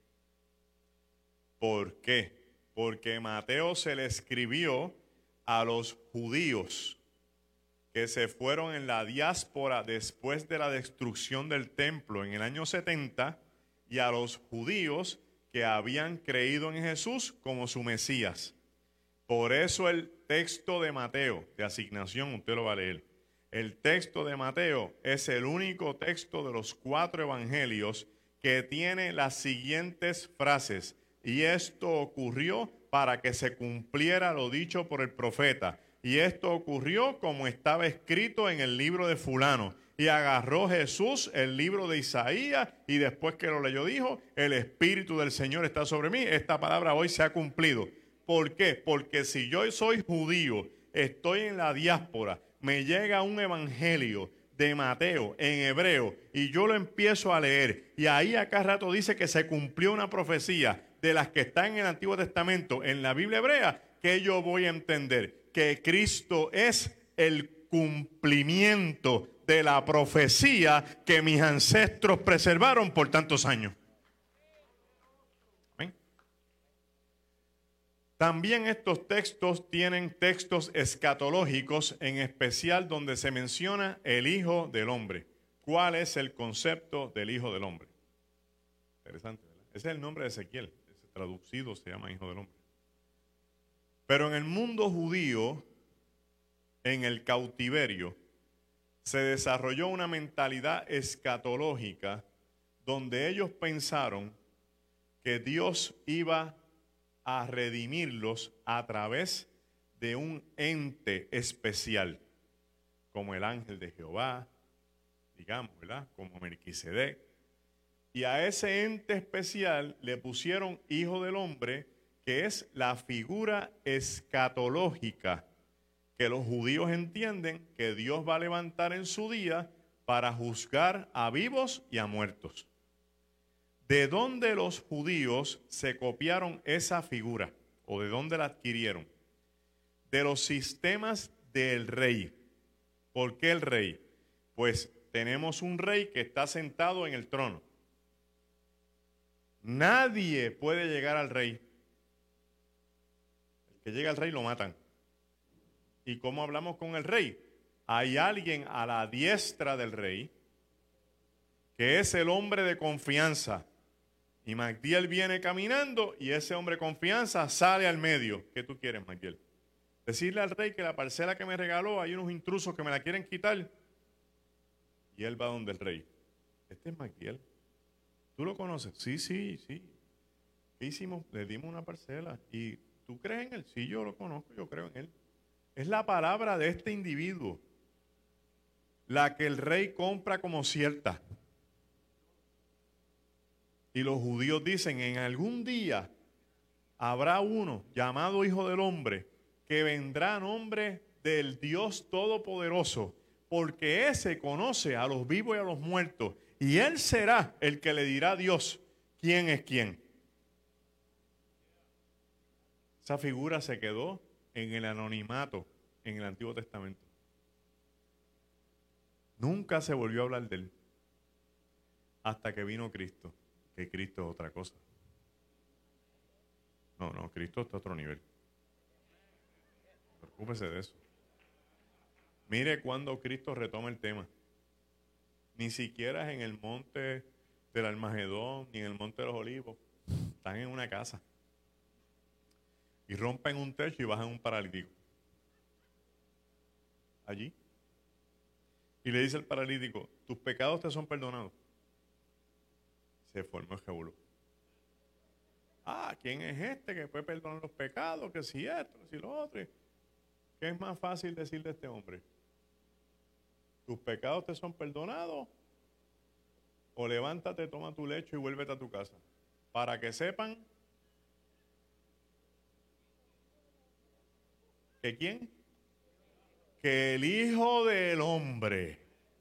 ¿Por qué? Porque Mateo se le escribió a los judíos que se fueron en la diáspora después de la destrucción del templo en el año 70 y a los judíos que habían creído en Jesús como su Mesías. Por eso el texto de Mateo, de asignación, usted lo va a leer. El texto de Mateo es el único texto de los 4 evangelios que tiene las siguientes frases. Y esto ocurrió para que se cumpliera lo dicho por el profeta. Y esto ocurrió como estaba escrito en el libro de fulano. Y agarró Jesús el libro de Isaías y después que lo leyó dijo, el Espíritu del Señor está sobre mí. Esta palabra hoy se ha cumplido. ¿Por qué? Porque si yo soy judío, estoy en la diáspora, me llega un evangelio de Mateo en hebreo y yo lo empiezo a leer y ahí acá rato dice que se cumplió una profecía de las que están en el Antiguo Testamento en la Biblia hebrea, que yo voy a entender que Cristo es el cumplimiento de la profecía que mis ancestros preservaron por tantos años. ¿Ven? También estos textos tienen textos escatológicos, en especial donde se menciona el Hijo del Hombre. ¿Cuál es el concepto del Hijo del Hombre? Interesante, ¿verdad? Ese es el nombre de Ezequiel. Ese traducido se llama Hijo del Hombre. Pero en el mundo judío, en el cautiverio, se desarrolló una mentalidad escatológica donde ellos pensaron que Dios iba a redimirlos a través de un ente especial, como el ángel de Jehová, digamos, ¿verdad? Como Melquisedec. Y a ese ente especial le pusieron Hijo del Hombre, que es la figura escatológica que los judíos entienden que Dios va a levantar en su día para juzgar a vivos y a muertos. ¿De dónde los judíos se copiaron esa figura? ¿O de dónde la adquirieron? De los sistemas del rey. ¿Por qué el rey? Pues tenemos un rey que está sentado en el trono. Nadie puede llegar al rey. El que llega al rey lo matan. ¿Y cómo hablamos con el rey? Hay alguien a la diestra del rey que es el hombre de confianza. Y Magdiel viene caminando y ese hombre de confianza sale al medio. ¿Qué tú quieres, Magdiel? Decirle al rey que la parcela que me regaló hay unos intrusos que me la quieren quitar. Y él va donde el rey. Este es Magdiel. ¿Tú lo conoces? Sí, sí, sí. ¿Qué hicimos? Le dimos una parcela. ¿Y tú crees en él? Sí, yo lo conozco, yo creo en él. Es la palabra de este individuo la que el rey compra como cierta. Y los judíos dicen, en algún día habrá uno llamado Hijo del Hombre que vendrá a nombre del Dios Todopoderoso, porque ese conoce a los vivos y a los muertos, y él será el que le dirá a Dios quién es quién. Esa figura se quedó en el anonimato en el Antiguo Testamento. Nunca se volvió a hablar de él hasta que vino Cristo, que Cristo es otra cosa. No, Cristo está a otro nivel. Preocúpese de eso. Mire cuando Cristo retoma el tema. Ni siquiera es en el monte del Armagedón, ni en el monte de los Olivos. Están en una casa. Y rompen un techo y bajan un paralítico. Allí. Y le dice al paralítico, tus pecados te son perdonados. Se formó el revolú. ¿Quién es este que puede perdonar los pecados? Que si esto, que si lo otro. ¿Qué es más fácil decirle a este hombre? ¿Tus pecados te son perdonados? O levántate, toma tu lecho y vuélvete a tu casa. Para que sepan que ¿quién? Que el Hijo del Hombre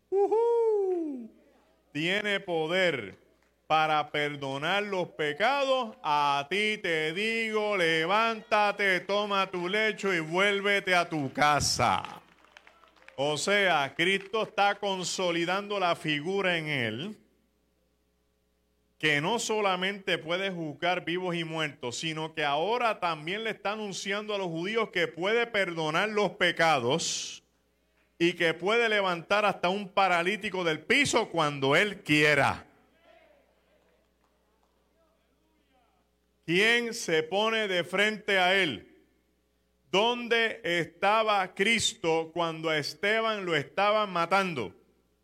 tiene poder para perdonar los pecados. A ti te digo, levántate, toma tu lecho y vuélvete a tu casa. O sea, Cristo está consolidando la figura en él, que no solamente puede juzgar vivos y muertos, sino que ahora también le está anunciando a los judíos que puede perdonar los pecados y que puede levantar hasta un paralítico del piso cuando él quiera. ¿Quién se pone de frente a él? ¿Dónde estaba Cristo cuando a Esteban lo estaban matando?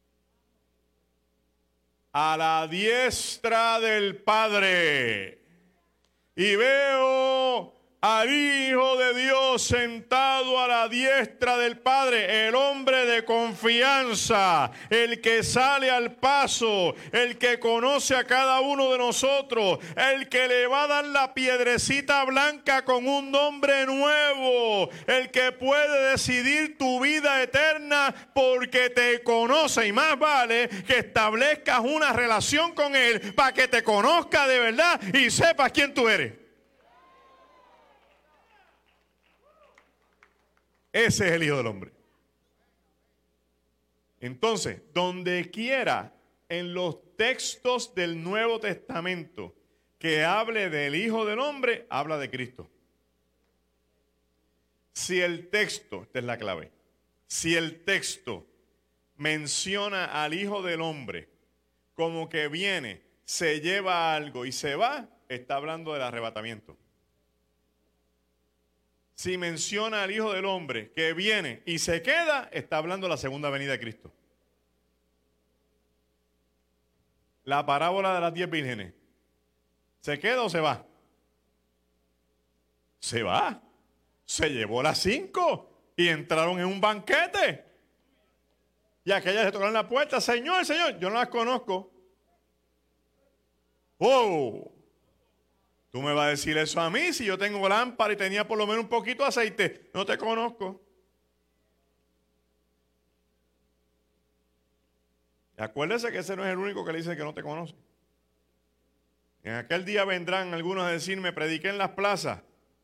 A la diestra del Padre. Y veo al Hijo de Dios sentado a la diestra del Padre, el hombre de confianza, el que sale al paso, el que conoce a cada uno de nosotros, el que le va a dar la piedrecita blanca con un nombre nuevo, el que puede decidir tu vida eterna porque te conoce, y más vale que establezcas una relación con él para que te conozca de verdad y sepas quién tú eres. Ese es el Hijo del Hombre. Entonces, donde quiera en los textos del Nuevo Testamento que hable del Hijo del Hombre, habla de Cristo. Si el texto, esta es la clave, si el texto menciona al Hijo del Hombre como que viene, se lleva algo y se va, está hablando del arrebatamiento. si menciona al Hijo del Hombre que viene y se queda, está hablando de la segunda venida de Cristo. La parábola de las 10 vírgenes. ¿Se queda o se va? Se va. Se llevó las 5 y entraron en un banquete. Y aquellas se tocaron la puerta. Señor, Señor, yo no las conozco. ¡Oh! Tú me vas a decir eso a mí si yo tengo lámpara y tenía por lo menos un poquito de aceite. No te conozco. Y acuérdese que ese no es el único que le dice que no te conoce. En aquel día vendrán algunos a decirme, prediqué en las plazas.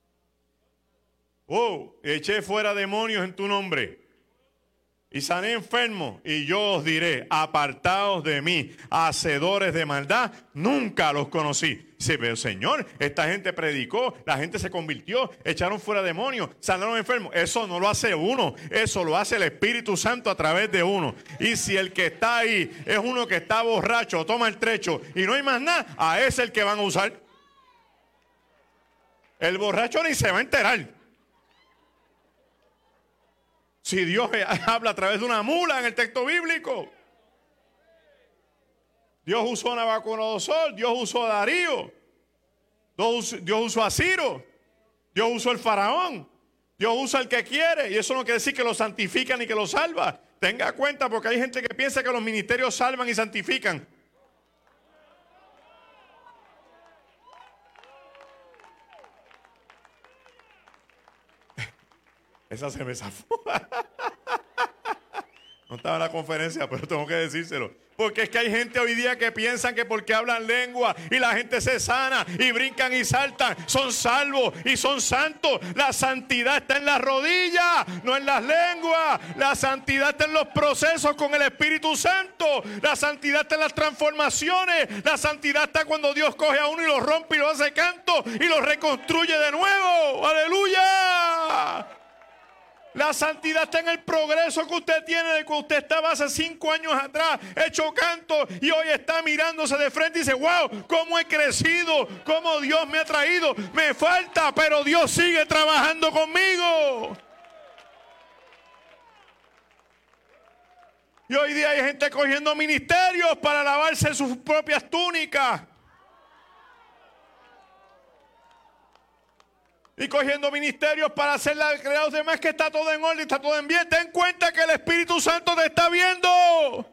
Oh, eché fuera demonios en tu nombre. Y sané enfermos, y yo os diré, apartaos de mí, hacedores de maldad, nunca los conocí. Dice, pero Señor, esta gente predicó, la gente se convirtió, echaron fuera demonios, sanaron enfermos. Eso no lo hace uno, eso lo hace el Espíritu Santo a través de uno. Y si el que está ahí es uno que está borracho, toma el trecho y no hay más nada, a ese es el que van a usar. El borracho ni se va a enterar. Si Dios habla a través de una mula en el texto bíblico. Dios usó a Nabucodonosor, Dios usó a Darío, Dios usó a Ciro, Dios usó al faraón, Dios usa al que quiere. Y eso no quiere decir que lo santifica ni que lo salva. Tenga cuenta porque hay gente que piensa que los ministerios salvan y santifican. Esa se me zafó. No estaba en la conferencia, pero tengo que decírselo. Porque es que hay gente hoy día que piensan que porque hablan lengua y la gente se sana y brincan y saltan, son salvos y son santos. La santidad está en las rodillas, no en las lenguas. La santidad está en los procesos con el Espíritu Santo. La santidad está en las transformaciones. La santidad está cuando Dios coge a uno y lo rompe y lo hace canto y lo reconstruye de nuevo. ¡Aleluya! La santidad está en el progreso que usted tiene, de que usted estaba hace 5 años atrás, hecho canto, y hoy está mirándose de frente y dice, wow, cómo he crecido, cómo Dios me ha traído. Me falta, pero Dios sigue trabajando conmigo. Y hoy día hay gente cogiendo ministerios para lavarse sus propias túnicas. Y cogiendo ministerios para hacerle creer a los demás que está todo en orden, está todo en bien. Ten cuenta que el Espíritu Santo te está viendo.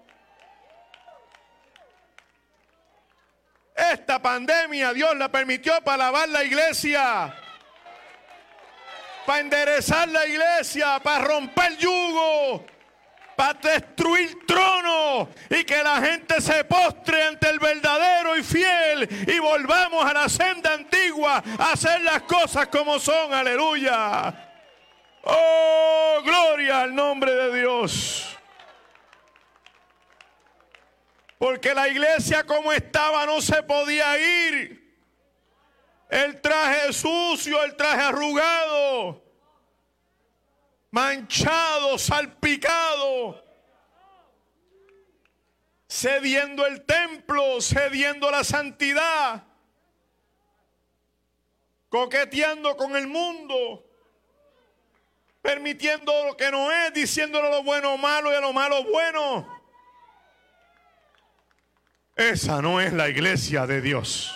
Esta pandemia Dios la permitió para lavar la iglesia, para enderezar la iglesia, para romper yugo, para destruir tronos y que la gente se postre ante el verdadero y fiel y volvamos a la senda antigua a hacer las cosas como son. Aleluya. Oh, gloria al nombre de Dios. Porque la iglesia como estaba no se podía ir. El traje sucio, el traje arrugado, manchado, salpicado, cediendo el templo, cediendo la santidad, coqueteando con el mundo, permitiendo lo que no es, diciéndole lo bueno malo y a lo malo bueno. Esa no es la iglesia de Dios.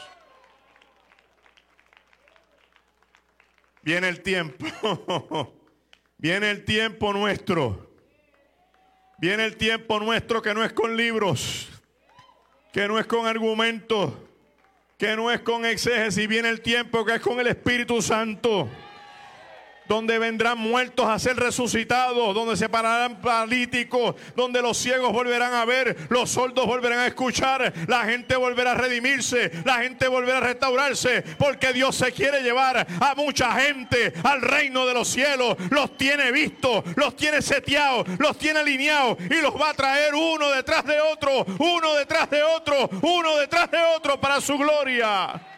Viene el tiempo. Viene el tiempo nuestro. Viene el tiempo nuestro que no es con libros, que no es con argumentos, que no es con exégesis. Viene el tiempo que es con el Espíritu Santo, donde vendrán muertos a ser resucitados, donde se pararán paralíticos, donde los ciegos volverán a ver, los sordos volverán a escuchar, la gente volverá a redimirse, la gente volverá a restaurarse, porque Dios se quiere llevar a mucha gente al reino de los cielos. Los tiene vistos, los tiene seteados, los tiene alineados y los va a traer uno detrás de otro, uno detrás de otro, uno detrás de otro para su gloria.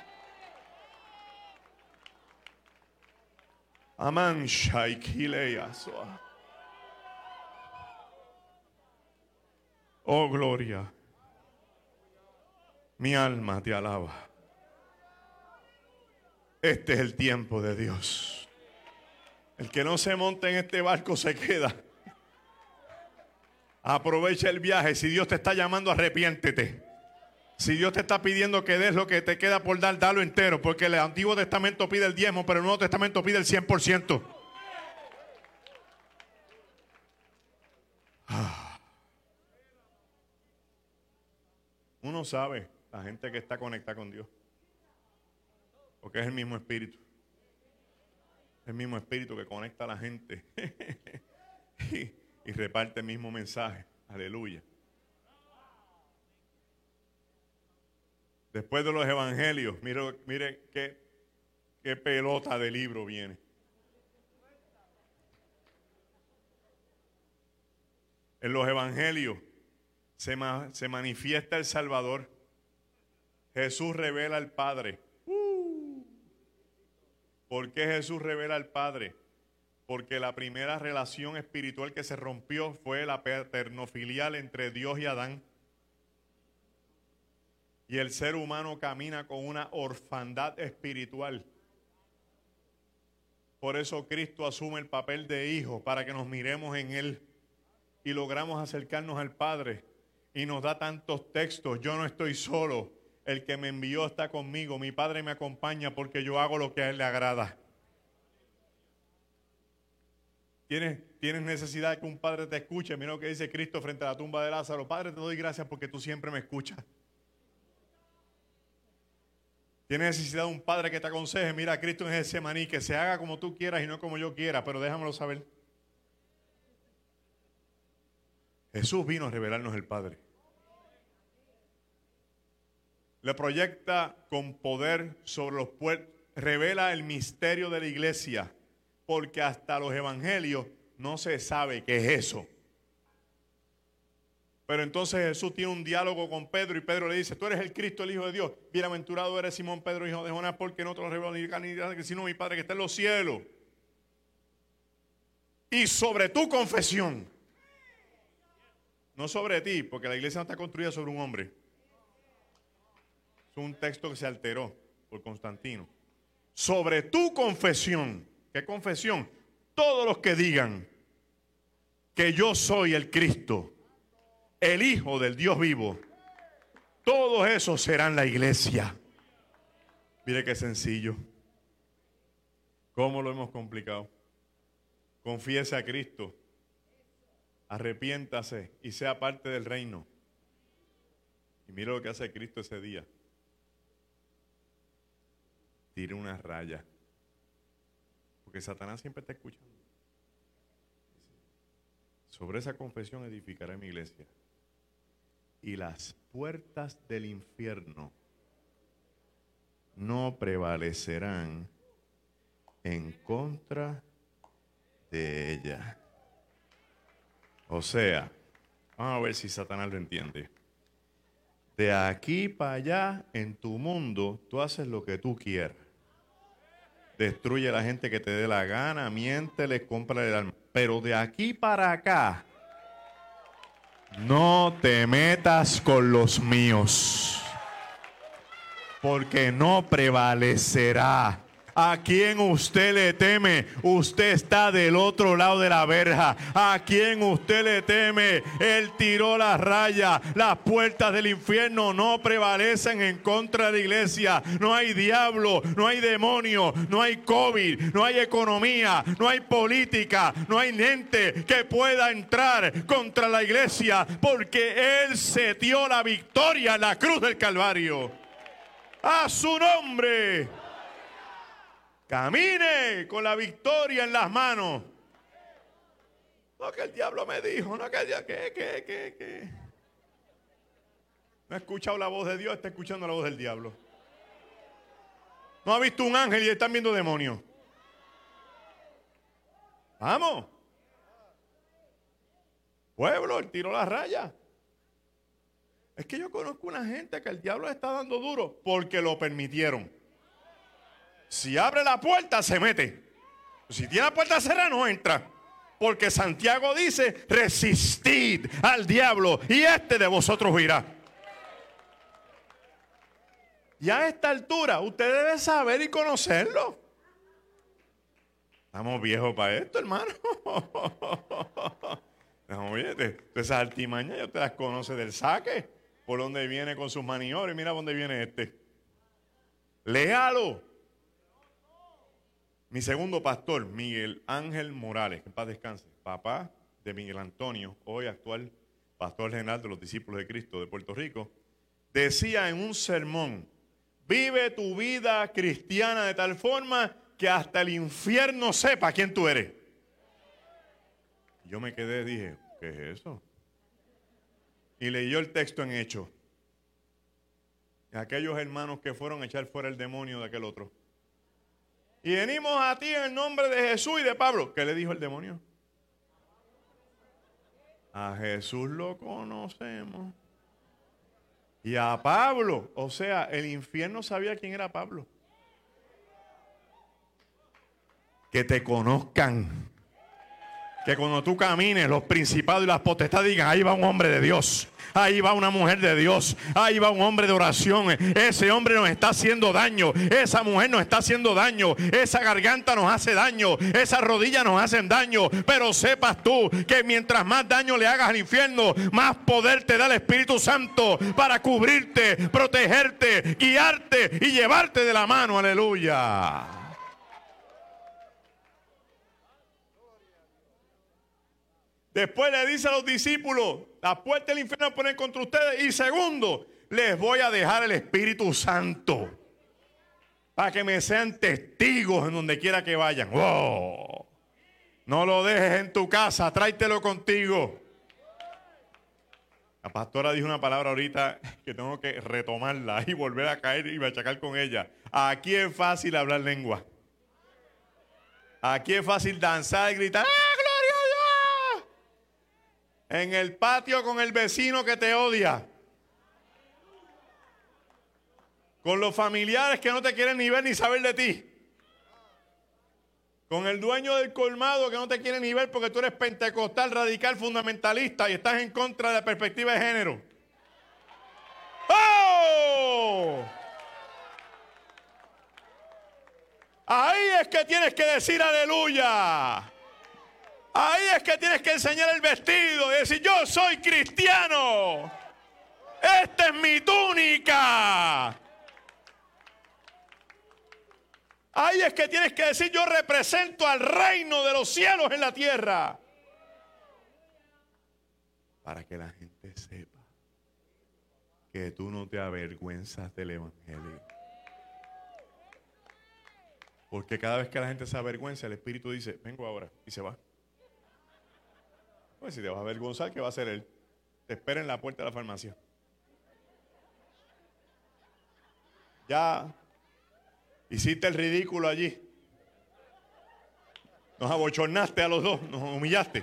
Amán Shaikileas. Oh, gloria. Mi alma te alaba. Este es el tiempo de Dios. El que no se monte en este barco se queda. Aprovecha el viaje. Si Dios te está llamando, arrepiéntete. Si Dios te está pidiendo que des lo que te queda por dar, dalo entero. Porque el Antiguo Testamento pide el diezmo, pero el Nuevo Testamento pide el 100%. Uno sabe, la gente que está conectada con Dios. Porque es el mismo espíritu. El mismo espíritu que conecta a la gente. y reparte el mismo mensaje. Aleluya. Después de los evangelios, mire qué pelota de libro viene. En los evangelios se manifiesta el Salvador. Jesús revela al Padre. ¿Por qué Jesús revela al Padre? Porque la primera relación espiritual que se rompió fue la paternofilial entre Dios y Adán. Y el ser humano camina con una orfandad espiritual. Por eso Cristo asume el papel de hijo, para que nos miremos en Él y logramos acercarnos al Padre. Y nos da tantos textos. Yo no estoy solo. El que me envió está conmigo. Mi Padre me acompaña porque yo hago lo que a Él le agrada. ¿Tienes necesidad de que un padre te escuche? Mira lo que dice Cristo frente a la tumba de Lázaro. Padre, te doy gracias porque tú siempre me escuchas. ¿Tienes necesidad de un padre que te aconseje? Mira, Cristo en Getsemaní, que se haga como tú quieras y no como yo quiera, pero déjamelo saber. Jesús vino a revelarnos el Padre. Le proyecta con poder sobre los pueblos, revela el misterio de la iglesia, porque hasta los evangelios no se sabe qué es eso. Pero entonces Jesús tiene un diálogo con Pedro y Pedro le dice: tú eres el Cristo, el Hijo de Dios. Bienaventurado eres Simón Pedro, hijo de Jonás, porque no te lo reveló ni carne ni sangre, sino mi Padre que está en los cielos. Y sobre tu confesión, no sobre ti, porque la iglesia no está construida sobre un hombre. Es un texto que se alteró por Constantino. Sobre tu confesión. ¿Qué confesión? Todos los que digan que yo soy el Cristo, el Hijo del Dios vivo, todos esos serán la iglesia. Mire qué sencillo. ¿Cómo lo hemos complicado? Confiese a Cristo, arrepiéntase y sea parte del reino. Y mire lo que hace Cristo ese día. Tire una raya. Porque Satanás siempre está escuchando. Sobre esa confesión edificaré mi iglesia. Y las puertas del infierno no prevalecerán en contra de ella. O sea, vamos a ver si Satanás lo entiende. De aquí para allá, en tu mundo, tú haces lo que tú quieras. Destruye a la gente que te dé la gana, miéntele, cómprale el alma. Pero de aquí para acá, no te metas con los míos, porque no prevalecerá. ¿A quién usted le teme? Usted está del otro lado de la verja. ¿A quién usted le teme? Él tiró la raya. Las puertas del infierno no prevalecen en contra de la iglesia. No hay diablo, no hay demonio, no hay COVID, no hay economía, no hay política, no hay ente que pueda entrar contra la iglesia, porque Él se dio la victoria en la cruz del Calvario. ¡A su nombre! Camine con la victoria en las manos. No que el diablo me dijo, no que el diablo, ¿qué? No ha escuchado la voz de Dios, está escuchando la voz del diablo. No ha visto un ángel y están viendo demonios. Vamos. Pueblo, él tiró la raya. Es que yo conozco una gente que el diablo le está dando duro porque lo permitieron. Si abre la puerta, se mete. Si tiene la puerta cerrada, no entra. Porque Santiago dice: resistid al diablo y de vosotros huirá. Y a esta altura, usted debe saber y conocerlo. Estamos viejos para esto, hermano. No, oye, esas artimañas ya te las conoce del saque. Por donde viene con sus maniobras. Mira dónde viene este. Léalo. Mi segundo pastor, Miguel Ángel Morales, que en paz descanse, papá de Miguel Antonio, hoy actual pastor general de los discípulos de Cristo de Puerto Rico, decía en un sermón: vive tu vida cristiana de tal forma que hasta el infierno sepa quién tú eres. Yo me quedé, dije, ¿qué es eso? Y leyó el texto en Hechos. Aquellos hermanos que fueron a echar fuera el demonio de aquel otro. Y venimos a ti en el nombre de Jesús y de Pablo. ¿Qué le dijo el demonio? A Jesús lo conocemos. Y a Pablo, o sea, el infierno sabía quién era Pablo. Que te conozcan. Que cuando tú camines, los principados y las potestades digan: ahí va un hombre de Dios, ahí va una mujer de Dios, ahí va un hombre de oración. Ese hombre nos está haciendo daño, esa mujer nos está haciendo daño, esa garganta nos hace daño, esas rodillas nos hacen daño. Pero sepas tú que mientras más daño le hagas al infierno, más poder te da el Espíritu Santo para cubrirte, protegerte, guiarte y llevarte de la mano. Aleluya. Después le dice a los discípulos: la puerta del infierno ponen contra ustedes. Y segundo, les voy a dejar el Espíritu Santo para que me sean testigos en donde quiera que vayan. ¡Wow! No lo dejes en tu casa, tráetelo contigo. La pastora dijo una palabra ahorita que tengo que retomarla y volver a caer y machacar con ella. Aquí es fácil hablar lengua. Aquí es fácil danzar y gritar: ¡ah, gloria a Dios! En el patio con el vecino que te odia. Con los familiares que no te quieren ni ver ni saber de ti. Con el dueño del colmado que no te quiere ni ver porque tú eres pentecostal, radical, fundamentalista y estás en contra de la perspectiva de género. ¡Oh! Ahí es que tienes que decir aleluya. Ahí es que tienes que enseñar el vestido y decir: yo soy cristiano. Esta es mi túnica. Ahí es que tienes que decir: yo represento al reino de los cielos en la tierra. Para que la gente sepa que tú no te avergüenzas del evangelio. Porque cada vez que la gente se avergüenza, el Espíritu dice: vengo ahora, y se va. Pues si te vas a avergonzar, ¿qué va a hacer él? Te espera en la puerta de la farmacia. Ya hiciste el ridículo allí. Nos abochornaste a los dos, nos humillaste.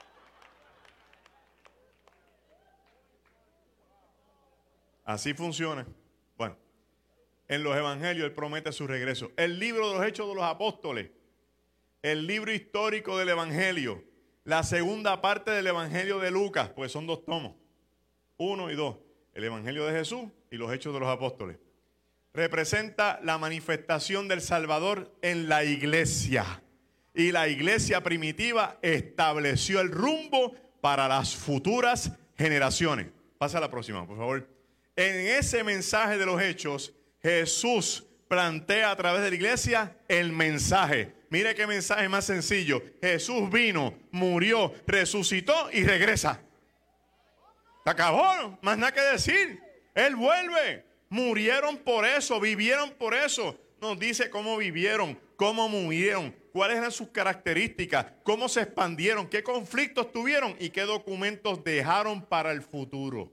Así funciona. Bueno, en los evangelios Él promete su regreso. El libro de los Hechos de los Apóstoles, el libro histórico del evangelio, la segunda parte del evangelio de Lucas, pues son 2 tomos, 1 y 2, el evangelio de Jesús y los Hechos de los Apóstoles. Representa la manifestación del Salvador en la iglesia. Y la iglesia primitiva estableció el rumbo para las futuras generaciones. Pasa a la próxima, por favor. En ese mensaje de los Hechos, Jesús plantea a través de la iglesia el mensaje. Mire qué mensaje más sencillo. Jesús vino, murió, resucitó y regresa. Se acabó, más nada que decir. Él vuelve. Murieron por eso, vivieron por eso. Nos dice cómo vivieron, cómo murieron, cuáles eran sus características, cómo se expandieron, qué conflictos tuvieron y qué documentos dejaron para el futuro.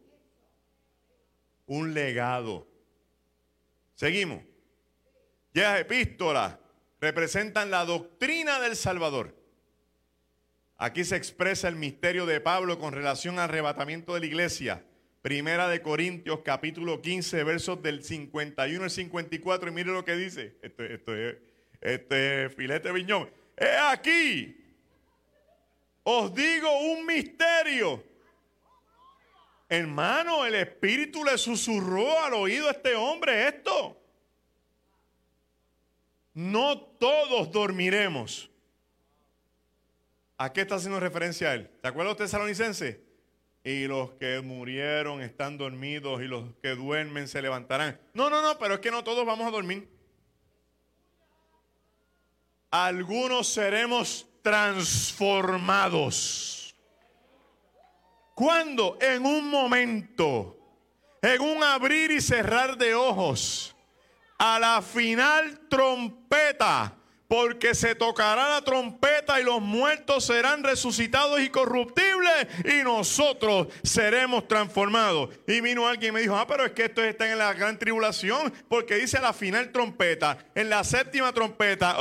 Un legado. Seguimos. Ya las epístolas representan la doctrina del Salvador. Aquí se expresa el misterio de Pablo con relación al arrebatamiento de la iglesia. Primera de Corintios, capítulo 15, versos del 51 al 54. Y mire lo que dice. Esto es filete de viñón. He aquí, os digo un misterio. Hermano, el Espíritu le susurró al oído a este hombre esto. No todos dormiremos, ¿A qué está haciendo referencia él? ¿Se acuerda usted, Tesalonicenses? Y los que murieron están dormidos y los que duermen se levantarán. No, pero es que no todos vamos a dormir. Algunos seremos transformados. ¿Cuándo? En un momento, en un abrir y cerrar de ojos, a la final trompeta. Porque se tocará la trompeta y los muertos serán resucitados incorruptibles y nosotros seremos transformados. Y vino alguien y me dijo, pero es que estos están en la gran tribulación porque dice la final trompeta, en la séptima trompeta.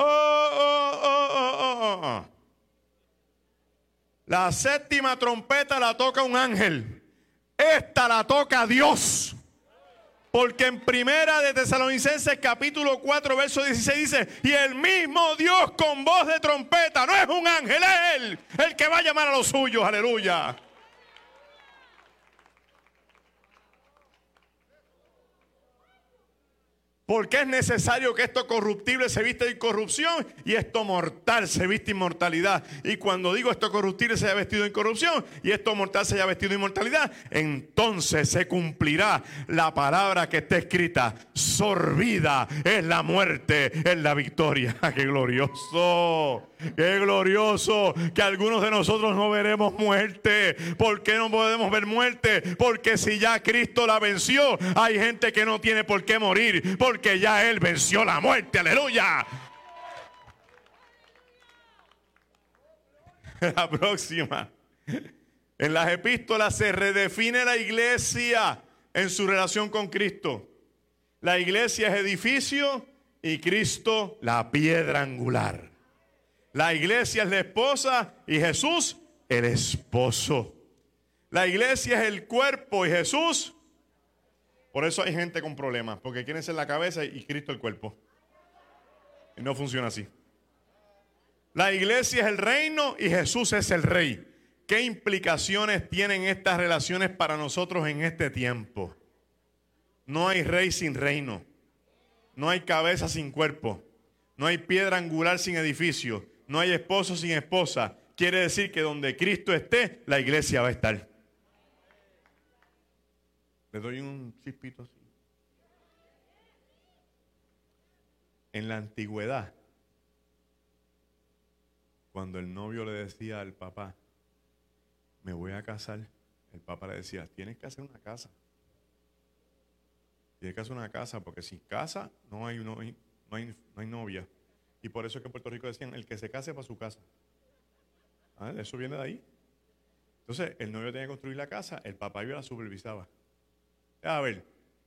La séptima trompeta la toca un ángel. Esta la toca Dios. Porque en Primera de Tesalonicenses capítulo 4 verso 16 dice, y el mismo Dios con voz de trompeta, no es un ángel, es Él el que va a llamar a los suyos, aleluya. Porque es necesario que esto corruptible se vista de incorrupción y esto mortal se viste de inmortalidad. Y cuando digo esto corruptible se haya vestido de incorrupción y esto mortal se haya vestido de inmortalidad, entonces se cumplirá la palabra que está escrita: sorbida es la muerte, es la victoria. ¡Qué glorioso! ¡Qué glorioso! Que algunos de nosotros no veremos muerte. ¿Por qué no podemos ver muerte? Porque si ya Cristo la venció, hay gente que no tiene por qué morir, porque ya Él venció la muerte. ¡Aleluya! La próxima. En las epístolas se redefine la iglesia en su relación con Cristo. La iglesia es edificio y Cristo la piedra angular. La iglesia es la esposa y Jesús el esposo. La iglesia es el cuerpo y Jesús. Por eso hay gente con problemas, porque quieren ser la cabeza y Cristo el cuerpo. Y no funciona así. La iglesia es el reino y Jesús es el rey. ¿Qué implicaciones tienen estas relaciones para nosotros en este tiempo? No hay rey sin reino. No hay cabeza sin cuerpo. No hay piedra angular sin edificio. No hay esposo sin esposa. Quiere decir que donde Cristo esté, la iglesia va a estar. Le doy un chispito así. En la antigüedad, cuando el novio le decía al papá, me voy a casar, el papá le decía, tienes que hacer una casa. Tienes que hacer una casa, porque sin casa no hay novia. Y por eso es que en Puerto Rico decían, el que se case para su casa. Eso viene de ahí. Entonces, el novio tenía que construir la casa, el papá iba y la supervisaba. A ver.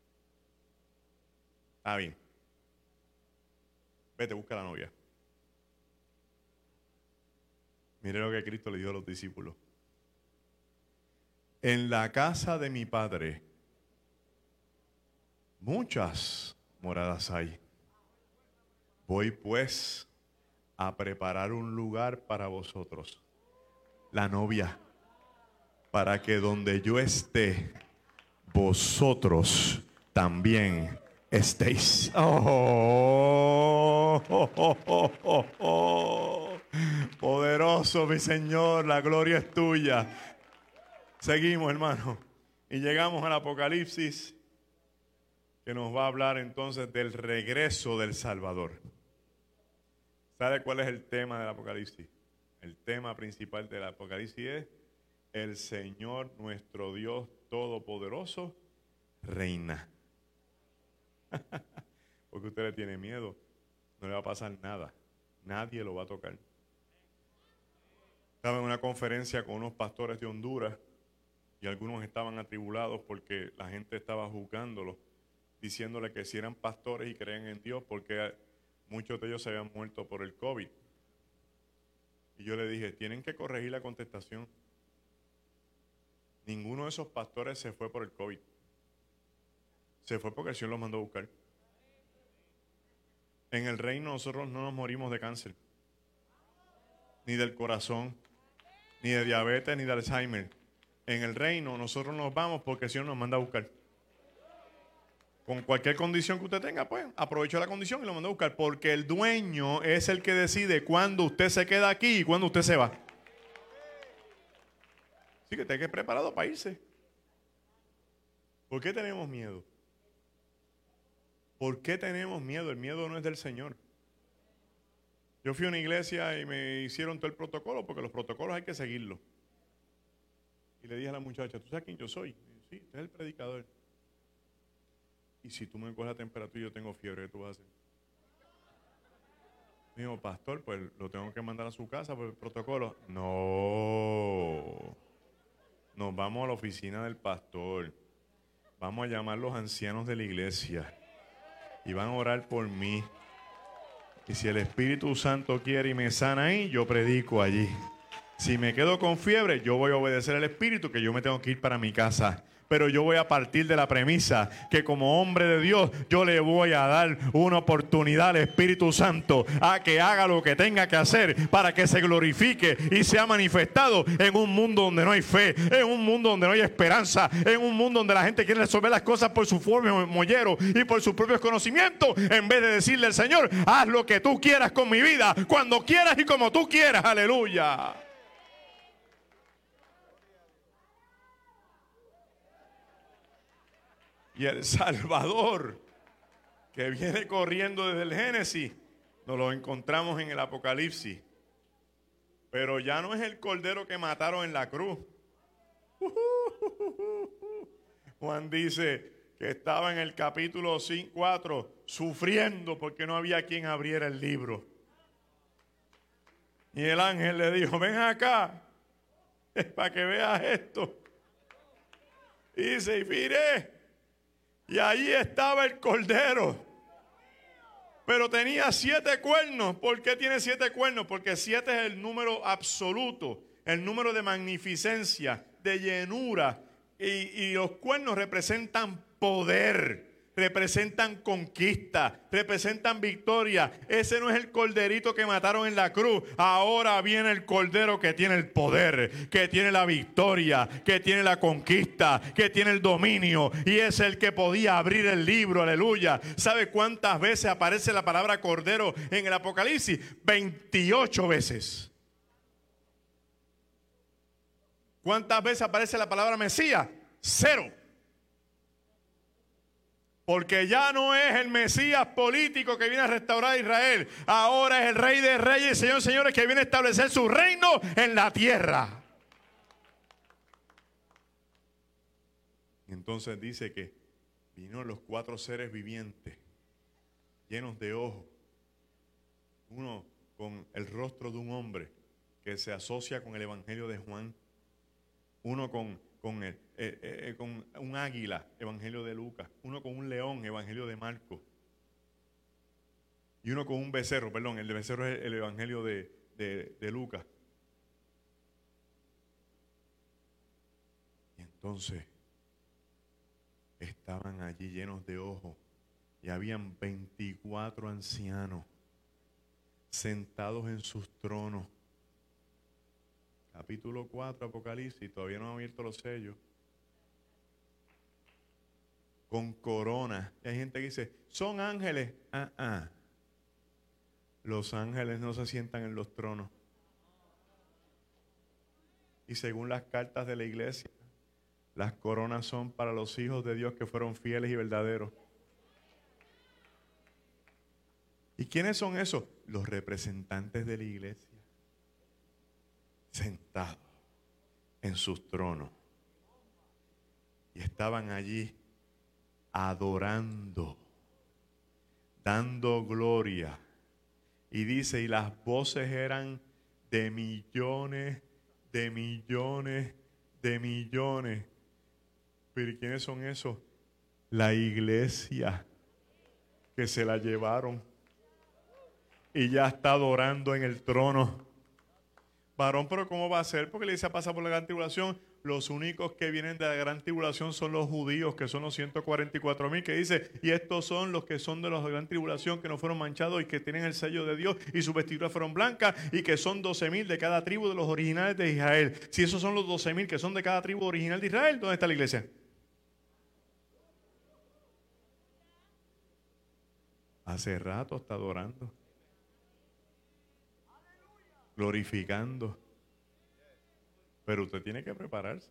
Está bien. Vete, busca a la novia. Mire lo que Cristo le dio a los discípulos. En la casa de mi Padre muchas moradas hay. Voy pues a preparar un lugar para vosotros, la novia, para que donde yo esté, vosotros también estéis. Poderoso mi Señor, la gloria es tuya. Seguimos, hermano, y llegamos al Apocalipsis, que nos va a hablar entonces del regreso del Salvador. ¿Sabe cuál es el tema del Apocalipsis? El tema principal del Apocalipsis es: el Señor nuestro Dios Todopoderoso reina. Porque usted le tiene miedo, no le va a pasar nada, nadie lo va a tocar. Estaba en una conferencia con unos pastores de Honduras y algunos estaban atribulados porque la gente estaba juzgándolos, diciéndole que si eran pastores y creían en Dios, porque muchos de ellos se habían muerto por el COVID. Y yo le dije, tienen que corregir la contestación. Ninguno de esos pastores se fue por el COVID. Se fue porque el Señor los mandó a buscar. En el reino nosotros no nos morimos de cáncer, ni del corazón, ni de diabetes, ni de Alzheimer. En el reino nosotros nos vamos porque el Señor nos manda a buscar. Con cualquier condición que usted tenga, pues aprovechó la condición y lo mandó a buscar. Porque el dueño es el que decide cuándo usted se queda aquí y cuándo usted se va. Así que usted hay que estar preparado para irse. ¿Por qué tenemos miedo? ¿Por qué tenemos miedo? El miedo no es del Señor. Yo fui a una iglesia y me hicieron todo el protocolo, porque los protocolos hay que seguirlos. Y le dije a la muchacha, ¿tú sabes quién yo soy? Y yo, sí, usted es el predicador. Y si tú me coges la temperatura y yo tengo fiebre, ¿qué tú vas a hacer? Me dijo, pastor, pues lo tengo que mandar a su casa por el protocolo. No. Nos vamos a la oficina del pastor. Vamos a llamar a los ancianos de la iglesia. Y van a orar por mí. Y si el Espíritu Santo quiere y me sana ahí, yo predico allí. Si me quedo con fiebre, yo voy a obedecer al Espíritu, que yo me tengo que ir para mi casa. Pero yo voy a partir de la premisa que como hombre de Dios, yo le voy a dar una oportunidad al Espíritu Santo a que haga lo que tenga que hacer para que se glorifique y sea manifestado en un mundo donde no hay fe, en un mundo donde no hay esperanza, en un mundo donde la gente quiere resolver las cosas por su forma mollero y por sus propios conocimientos, en vez de decirle al Señor, haz lo que tú quieras con mi vida, cuando quieras y como tú quieras. Aleluya. Y el Salvador, que viene corriendo desde el Génesis, nos lo encontramos en el Apocalipsis. Pero ya no es el cordero que mataron en la cruz. Juan dice que estaba en el capítulo 4 sufriendo porque no había quien abriera el libro. Y el ángel le dijo, ven acá, es para que veas esto. Y dice, y miré. Y ahí estaba el cordero. Pero tenía 7 cuernos. ¿Por qué tiene 7 cuernos? Porque 7 es el número absoluto, el número de magnificencia, de llenura. Y los cuernos representan poder, representan conquista, representan victoria. Ese no es el corderito que mataron en la cruz. Ahora viene el cordero que tiene el poder, que tiene la victoria, que tiene la conquista, que tiene el dominio. Y es el que podía abrir el libro. Aleluya. ¿Sabe cuántas veces aparece la palabra cordero en el Apocalipsis? 28 veces. ¿Cuántas veces aparece la palabra Mesías? 0. Porque ya no es el Mesías político que viene a restaurar a Israel. Ahora es el Rey de Reyes y Señor de Señores que viene a establecer su reino en la tierra. Entonces dice que vinieron los 4 seres vivientes, llenos de ojos. Uno con el rostro de un hombre que se asocia con el Evangelio de Juan. Uno con un águila, Evangelio de Lucas. Uno con un león, Evangelio de Marcos. Y uno con un becerro, perdón, el de becerro es el Evangelio de Lucas. Y entonces estaban allí llenos de ojos y habían 24 ancianos sentados en sus tronos. Capítulo 4, Apocalipsis, todavía no han abierto los sellos. Con corona. Y hay gente que dice, son ángeles. Los ángeles no se sientan en los tronos. Y según las cartas de la iglesia, las coronas son para los hijos de Dios que fueron fieles y verdaderos. ¿Y quiénes son esos? Los representantes de la iglesia. Sentados en sus tronos. Y estaban allí adorando, dando gloria. Y dice, y las voces eran de millones, de millones, de millones. Pero ¿y quiénes son esos? La iglesia que se la llevaron y ya está adorando en el trono. Varón, pero ¿cómo va a ser? Porque la iglesia pasa por la gran tribulación. Los únicos que vienen de la gran tribulación son los judíos, que son los 144,000, que dice, y estos son los que son de la gran tribulación, que no fueron manchados y que tienen el sello de Dios, y sus vestiduras fueron blancas, y que son 12,000 de cada tribu de los originales de Israel. Si esos son los 12,000 que son de cada tribu original de Israel, ¿dónde está la iglesia? Hace rato está adorando, glorificando. Pero usted tiene que prepararse.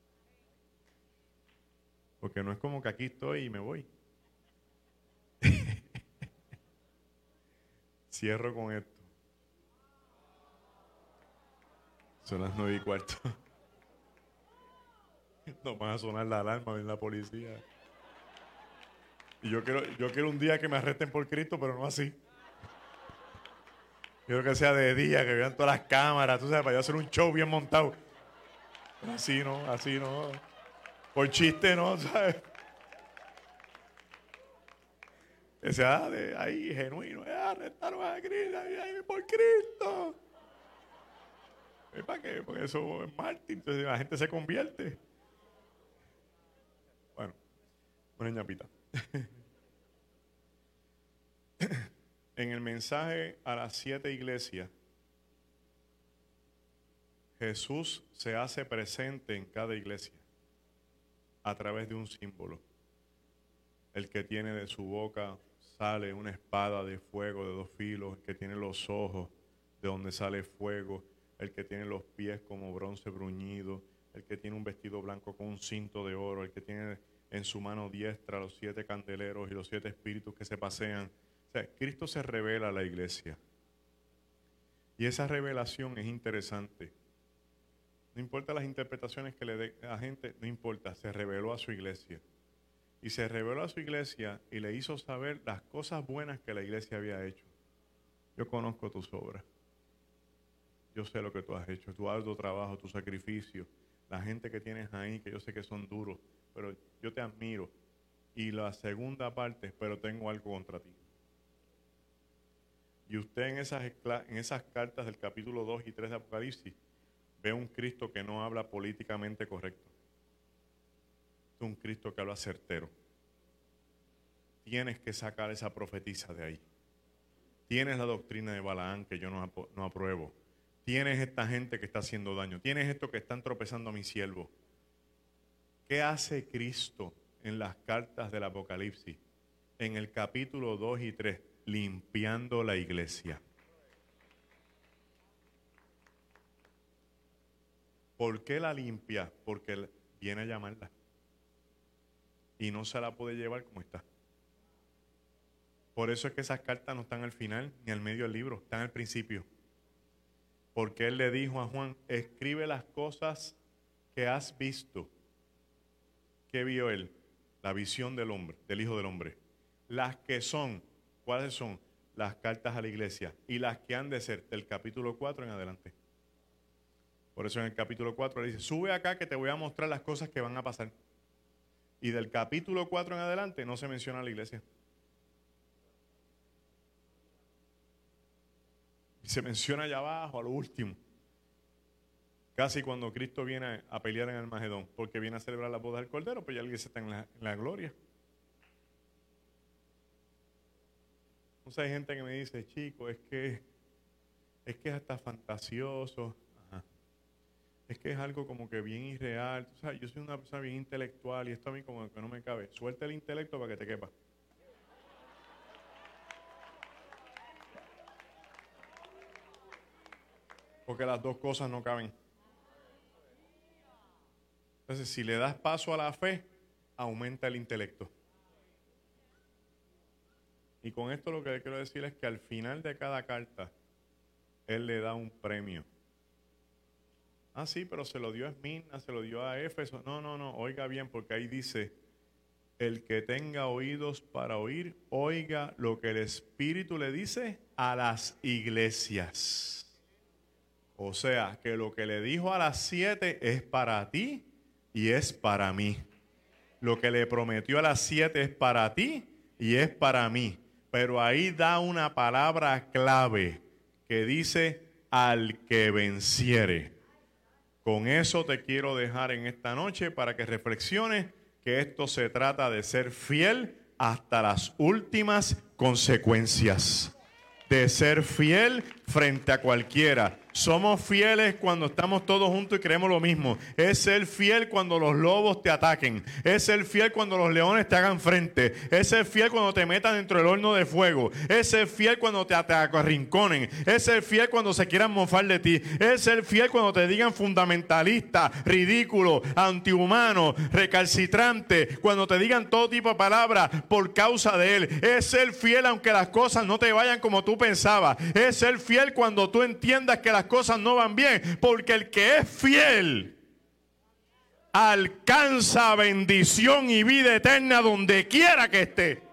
Porque no es como que aquí estoy y me voy. Cierro con esto. Son las 9:15. No van a sonar la alarma en la policía. Y yo quiero un día que me arresten por Cristo, pero no así. Quiero que sea de día, que vean todas las cámaras, tú sabes, para yo hacer un show bien montado. Así no. Por chiste no, ¿sabes? Que sea de ahí genuino. Arrestaron a Cristo, ahí por Cristo. ¿Y para qué? Porque eso es mártir, entonces la gente se convierte. Bueno, una ñapita. En el mensaje a las 7 iglesias, Jesús se hace presente en cada iglesia a través de un símbolo. El que tiene de su boca sale una espada de fuego de 2 filos, el que tiene los ojos de donde sale fuego, el que tiene los pies como bronce bruñido, el que tiene un vestido blanco con un cinto de oro, el que tiene en su mano diestra los 7 candeleros y los 7 espíritus que se pasean. O sea, Cristo se revela a la iglesia. Y esa revelación es interesante. No importa las interpretaciones que le dé a la gente, no importa, se reveló a su iglesia. Y se reveló a su iglesia y le hizo saber las cosas buenas que la iglesia había hecho. Yo conozco tus obras. Yo sé lo que tú has hecho, tu arduo trabajo, tu sacrificio, la gente que tienes ahí, que yo sé que son duros, pero yo te admiro. Y la segunda parte, pero tengo algo contra ti. Y usted en esas cartas del capítulo 2 y 3 de Apocalipsis ve un Cristo que no habla políticamente correcto. Es un Cristo que habla certero. Tienes que sacar esa profetisa de ahí. Tienes la doctrina de Balaán que yo no apruebo. Tienes esta gente que está haciendo daño. Tienes esto que están tropezando a mi siervo. ¿Qué hace Cristo en las cartas del Apocalipsis? En el capítulo 2 y 3, limpiando la iglesia. ¿Por qué la limpia? Porque viene a llamarla. Y no se la puede llevar como está. Por eso es que esas cartas no están al final ni al medio del libro, están al principio. Porque él le dijo a Juan, escribe las cosas que has visto. ¿Qué vio él? La visión del hombre, del Hijo del Hombre. Las que son, ¿cuáles son? Las cartas a la iglesia. Y las que han de ser del capítulo 4 en adelante. Por eso en el capítulo 4 le dice, sube acá que te voy a mostrar las cosas que van a pasar. Y del capítulo 4 en adelante no se menciona la iglesia. Y se menciona allá abajo, a lo último. Casi cuando Cristo viene a pelear en Armagedón, porque viene a celebrar la boda del Cordero, pues ya la iglesia está en la gloria. Entonces hay gente que me dice, chico, es que es hasta fantasioso. Ajá. Es que es algo como que bien irreal. Tú sabes, yo soy una persona bien intelectual y esto a mí como que no me cabe. Suelta el intelecto para que te quepa. Porque las dos cosas no caben. Entonces, si le das paso a la fe, aumenta el intelecto. Y con esto lo que le quiero decir es que al final de cada carta, él le da un premio. Ah, sí, pero se lo dio a Esmirna, se lo dio a Éfeso. No, oiga bien, porque ahí dice, el que tenga oídos para oír, oiga lo que el Espíritu le dice a las iglesias. O sea, que lo que le dijo a las 7 es para ti y es para mí. Lo que le prometió a las 7 es para ti y es para mí. Pero ahí da una palabra clave que dice al que venciere. Con eso te quiero dejar en esta noche para que reflexiones que esto se trata de ser fiel hasta las últimas consecuencias. De ser fiel frente a cualquiera. Somos fieles cuando estamos todos juntos y creemos lo mismo. Es ser fiel cuando los lobos te ataquen. Es ser fiel cuando los leones te hagan frente. Es ser fiel cuando te metan dentro del horno de fuego. Es ser fiel cuando te arrinconen. Es ser fiel cuando se quieran mofar de ti. Es ser fiel cuando te digan fundamentalista, ridículo, antihumano, recalcitrante. Cuando te digan todo tipo de palabras por causa de Él. Es ser fiel aunque las cosas no te vayan como tú pensabas. Es ser fiel cuando tú entiendas que las cosas no van bien, porque el que es fiel alcanza bendición y vida eterna donde quiera que esté.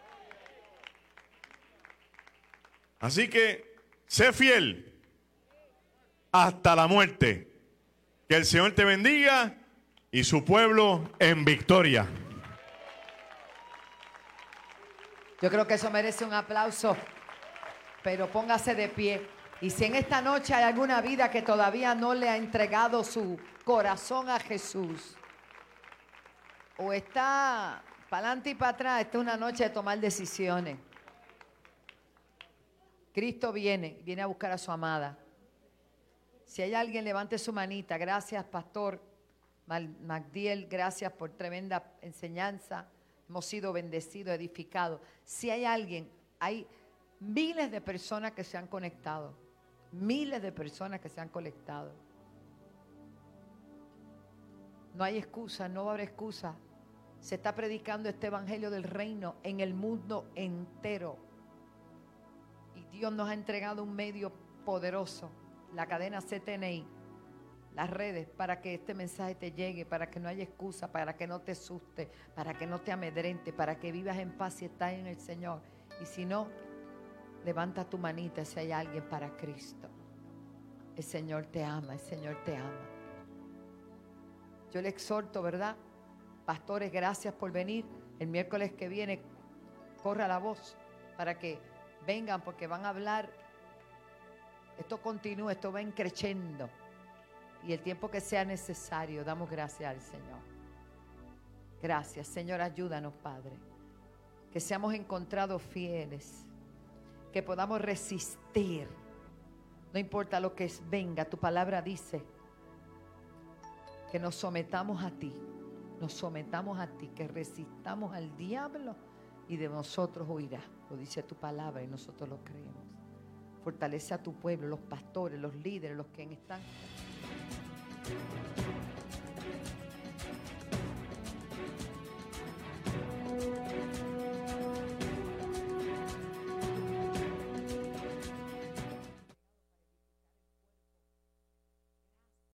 Así que sé fiel hasta la muerte. Que el Señor te bendiga y su pueblo en victoria. Yo creo que eso merece un aplauso, pero póngase de pie. Y si en esta noche hay alguna vida que todavía no le ha entregado su corazón a Jesús, o está para adelante y para atrás, esta es una noche de tomar decisiones. Cristo viene a buscar a su amada. Si hay alguien, levante su manita. Gracias, Pastor Magdiel, gracias por tremenda enseñanza. Hemos sido bendecidos, edificados. Si hay alguien, hay miles de personas que se han conectado. Miles de personas que se han conectado. No hay excusa, no va a haber excusa. Se está predicando este evangelio del reino en el mundo entero. Y Dios nos ha entregado un medio poderoso, la cadena CTNI, las redes, para que este mensaje te llegue, para que no haya excusa, para que no te asuste, para que no te amedrente, para que vivas en paz si estás en el Señor. Y si no, levanta tu manita si hay alguien para Cristo. El Señor te ama, el Señor te ama. Yo le exhorto, ¿verdad? Pastores, gracias por venir. El miércoles que viene, corra la voz para que vengan, porque van a hablar. Esto continúa, esto va creciendo. Y el tiempo que sea necesario, damos gracias al Señor. Gracias, Señor, ayúdanos, Padre. Que seamos encontrados fieles. Que podamos resistir. No importa lo que venga, tu palabra dice que nos sometamos a ti. Nos sometamos a ti, que resistamos al diablo y de nosotros huirá. Lo dice tu palabra y nosotros lo creemos. Fortalece a tu pueblo, los pastores, los líderes, los que están.